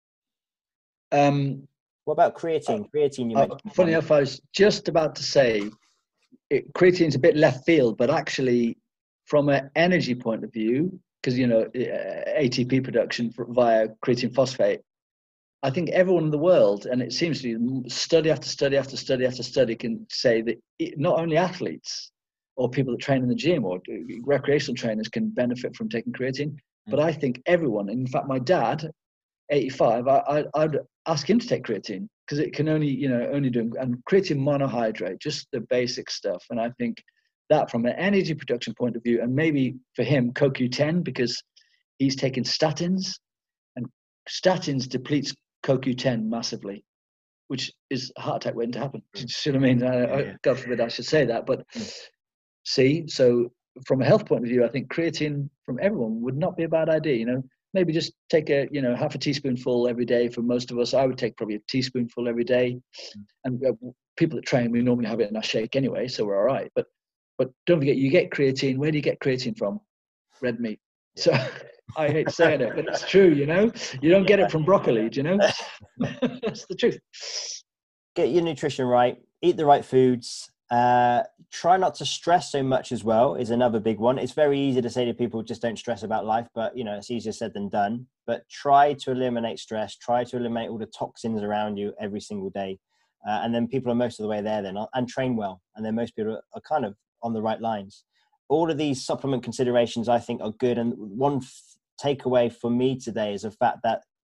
What about creatine? Creatine, you mentioned. Funny enough, I was just about to say creatine's a bit left field, but actually, from an energy point of view, because you know ATP production via creatine phosphate, I think everyone in the world, and it seems to be study after study after study after study, can say that not only athletes or people that train in the gym or recreational trainers can benefit from taking creatine, but I think everyone. In fact, my dad, 85, I'd ask him to take creatine because it can only do, and creatine monohydrate, just the basic stuff. And I think that from an energy production point of view, and maybe for him, CoQ10, because he's taking statins, and statins depletes CoQ10 massively, which is a heart attack waiting to happen. Do you see what I mean? God forbid I should say that, but see, so from a health point of view, I think creatine from everyone would not be a bad idea. You know, maybe just take half a teaspoonful every day. For most of us, I would take probably a teaspoonful every day. And people that train, we normally have it in our shake anyway, so we're all right. But don't forget, you get creatine. Where do you get creatine from? Red meat. Yeah. So I hate saying it, but it's true. You know, you don't get it from broccoli. Do you know? That's the truth. Get your nutrition right. Eat the right foods. Try not to stress so much as well is another big one. It's very easy to say to people, just don't stress about life, but you know, it's easier said than done. But try to eliminate stress, try to eliminate all the toxins around you every single day. And then people are most of the way there then, and train well. And then most people are kind of on the right lines. All of these supplement considerations I think are good. And one takeaway for me today is the fact that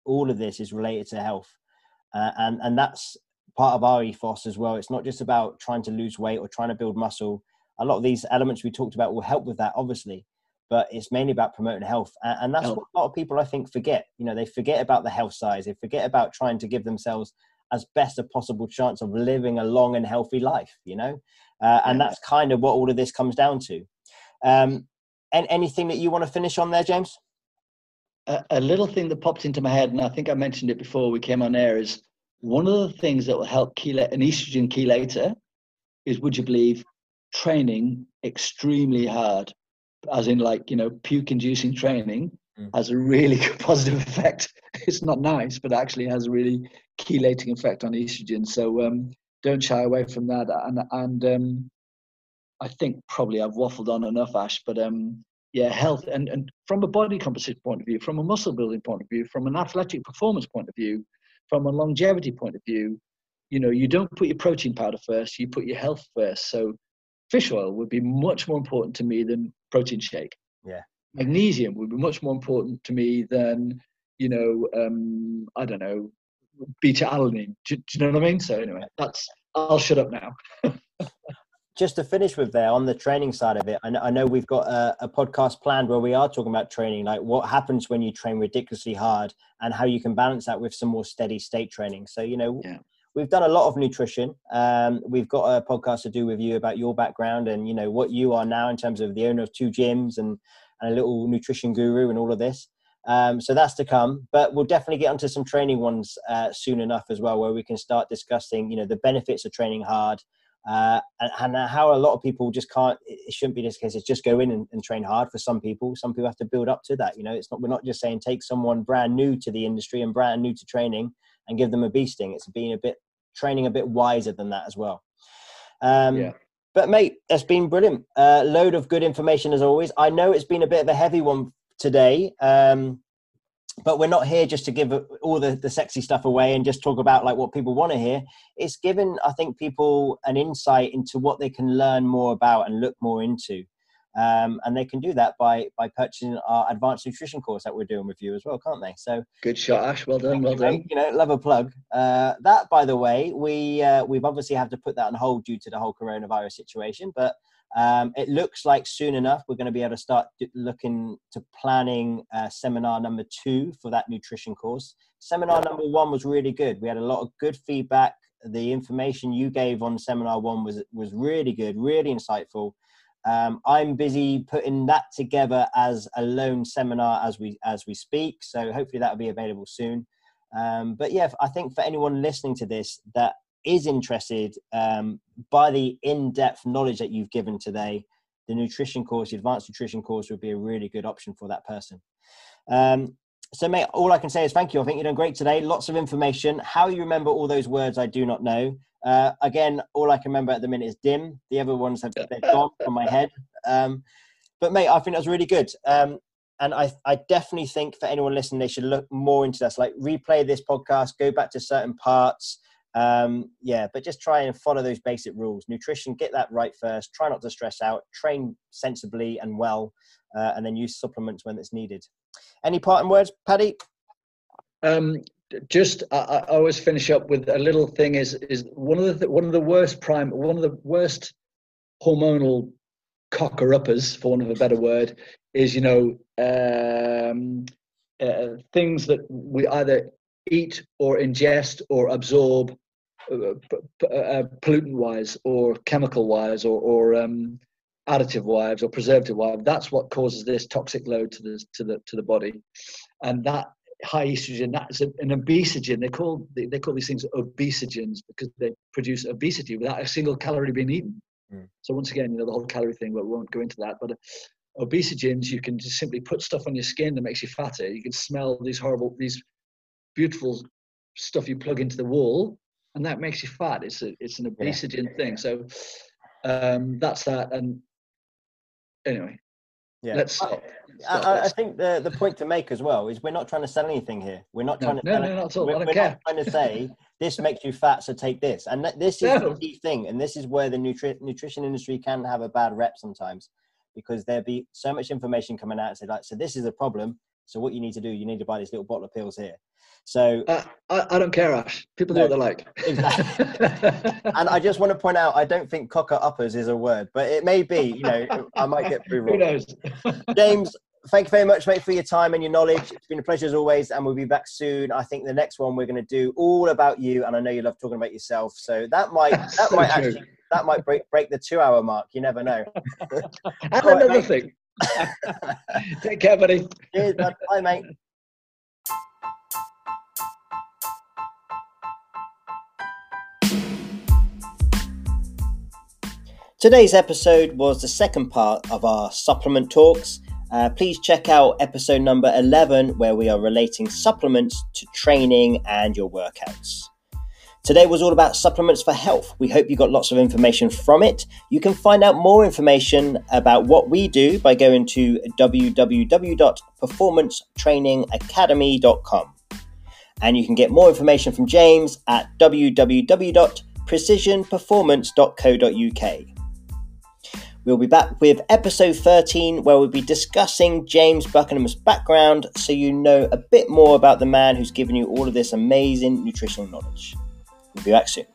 all of this is related to health. And that's part of our ethos as well. It's not just about trying to lose weight or trying to build muscle. A lot of these elements we talked about will help with that, obviously, but it's mainly about promoting health. And that's what a lot of people, I think, forget. You know, they forget about the health side. They forget about trying to give themselves as best a possible chance of living a long and healthy life, you know? And that's kind of what all of this comes down to. And anything that you want to finish on there, James? A little thing that popped into my head, and I think I mentioned it before we came on air, is one of the things that will help chelate an estrogen chelator is, would you believe, training extremely hard, as in, like, you know, puke-inducing training has a really good positive effect. It's not nice, but actually has a really chelating effect on estrogen. So don't shy away from that. And I think probably I've waffled on enough, Ash, but yeah, health and from a body composition point of view, from a muscle building point of view, from an athletic performance point of view, from a longevity point of view, you know, you don't put your protein powder first, you put your health first. So fish oil would be much more important to me than protein shake. Yeah. Magnesium would be much more important to me than, you know, I don't know, beta alanine. Do you know what I mean? So anyway, I'll shut up now. Just to finish with there on the training side of it, I know we've got a podcast planned where we are talking about training, like what happens when you train ridiculously hard and how you can balance that with some more steady state training. So, you know, we've done a lot of nutrition. We've got a podcast to do with you about your background and, you know, what you are now in terms of the owner of 2 gyms and a little nutrition guru and all of this. So that's to come, but we'll definitely get onto some training ones soon enough as well, where we can start discussing, you know, the benefits of training hard. And how a lot of people just can't, it shouldn't be this case. It's just go in and train hard for some people. Some people have to build up to that. You know, we're not just saying take someone brand new to the industry and brand new to training and give them a beasting. It's being training a bit wiser than that as well. But mate, it's been brilliant. Load of good information as always. I know it's been a bit of a heavy one today. But we're not here just to give all the sexy stuff away and just talk about like what people want to hear. It's given, I think, people an insight into what they can learn more about and look more into. And they can do that by purchasing our advanced nutrition course that we're doing with you as well, can't they? So good shot, Ash. Well done. Well done. You know, love a plug. That, by the way, we've obviously had to put that on hold due to the whole coronavirus situation, but it looks like soon enough we're going to be able to start looking to planning seminar number 2 for that nutrition course. Seminar number 1 was really good. We had a lot of good feedback. The information you gave on seminar 1 was really good, really insightful. I'm busy putting that together as a lone seminar as we speak, so hopefully that'll be available soon. But yeah, I think for anyone listening to this that is interested by the in-depth knowledge that you've given today, the nutrition course, the advanced nutrition course would be a really good option for that person. So mate, all I can say is thank you. I think you're doing great today. Lots of information. How you remember all those words, I do not know. Again, all I can remember at the minute is dim. The other ones they're gone from my head. But mate, I think that was really good. And I definitely think for anyone listening, they should look more into this, like replay this podcast, go back to certain parts. But just try and follow those basic rules. Nutrition, get that right first. Try not to stress out. Train sensibly and well, and then use supplements when it's needed. Any parting words, Paddy? Just I always finish up with a little thing. Is one of the worst hormonal cocker-uppers, for want of a better word, is, you know, things that we either eat or ingest or absorb, pollutant-wise or chemical-wise or additive-wise or preservative-wise. That's what causes this toxic load to the body, and that high estrogen, that's an obesogen. They call these things obesogens because they produce obesity without a single calorie being eaten. So once again, you know, the whole calorie thing, but we won't go into that. But obesogens, you can just simply put stuff on your skin that makes you fatter. You can smell these beautiful stuff you plug into the wall, and that makes you fat. It's an obesogen thing. So that's that. And anyway, let's stop. I think the point to make as well is we're not trying to sell anything here. We're not trying to sell not at all. We're not trying to say this makes you fat, so take this. And this is the key thing. And this is where the nutrition industry can have a bad rep sometimes, because there'll be so much information coming out and say, like, so this is a problem. So what you need to do, you need to buy this little bottle of pills here. So I don't care, Ash. People do what they like. Exactly. And I just want to point out, I don't think cocker uppers is a word, but it may be. I might get through wrong. Who knows? James, thank you very much, mate, for your time and your knowledge. It's been a pleasure as always, and we'll be back soon. I think the next one we're going to do all about you, and I know you love talking about yourself, so that might break the 2-hour mark. You never know. And another thing. Take care, buddy. Cheers, bud. Bye, mate. Today's episode was the second part of our supplement talks. Please check out episode number 11, where we are relating supplements to training and your workouts. Today was all about supplements for health. We hope you got lots of information from it. You can find out more information about what we do by going to www.performancetrainingacademy.com. And you can get more information from James at www.precisionperformance.co.uk. We'll be back with episode 13, where we'll be discussing James Buckingham's background, so you know a bit more about the man who's given you all of this amazing nutritional knowledge. We'll be back soon.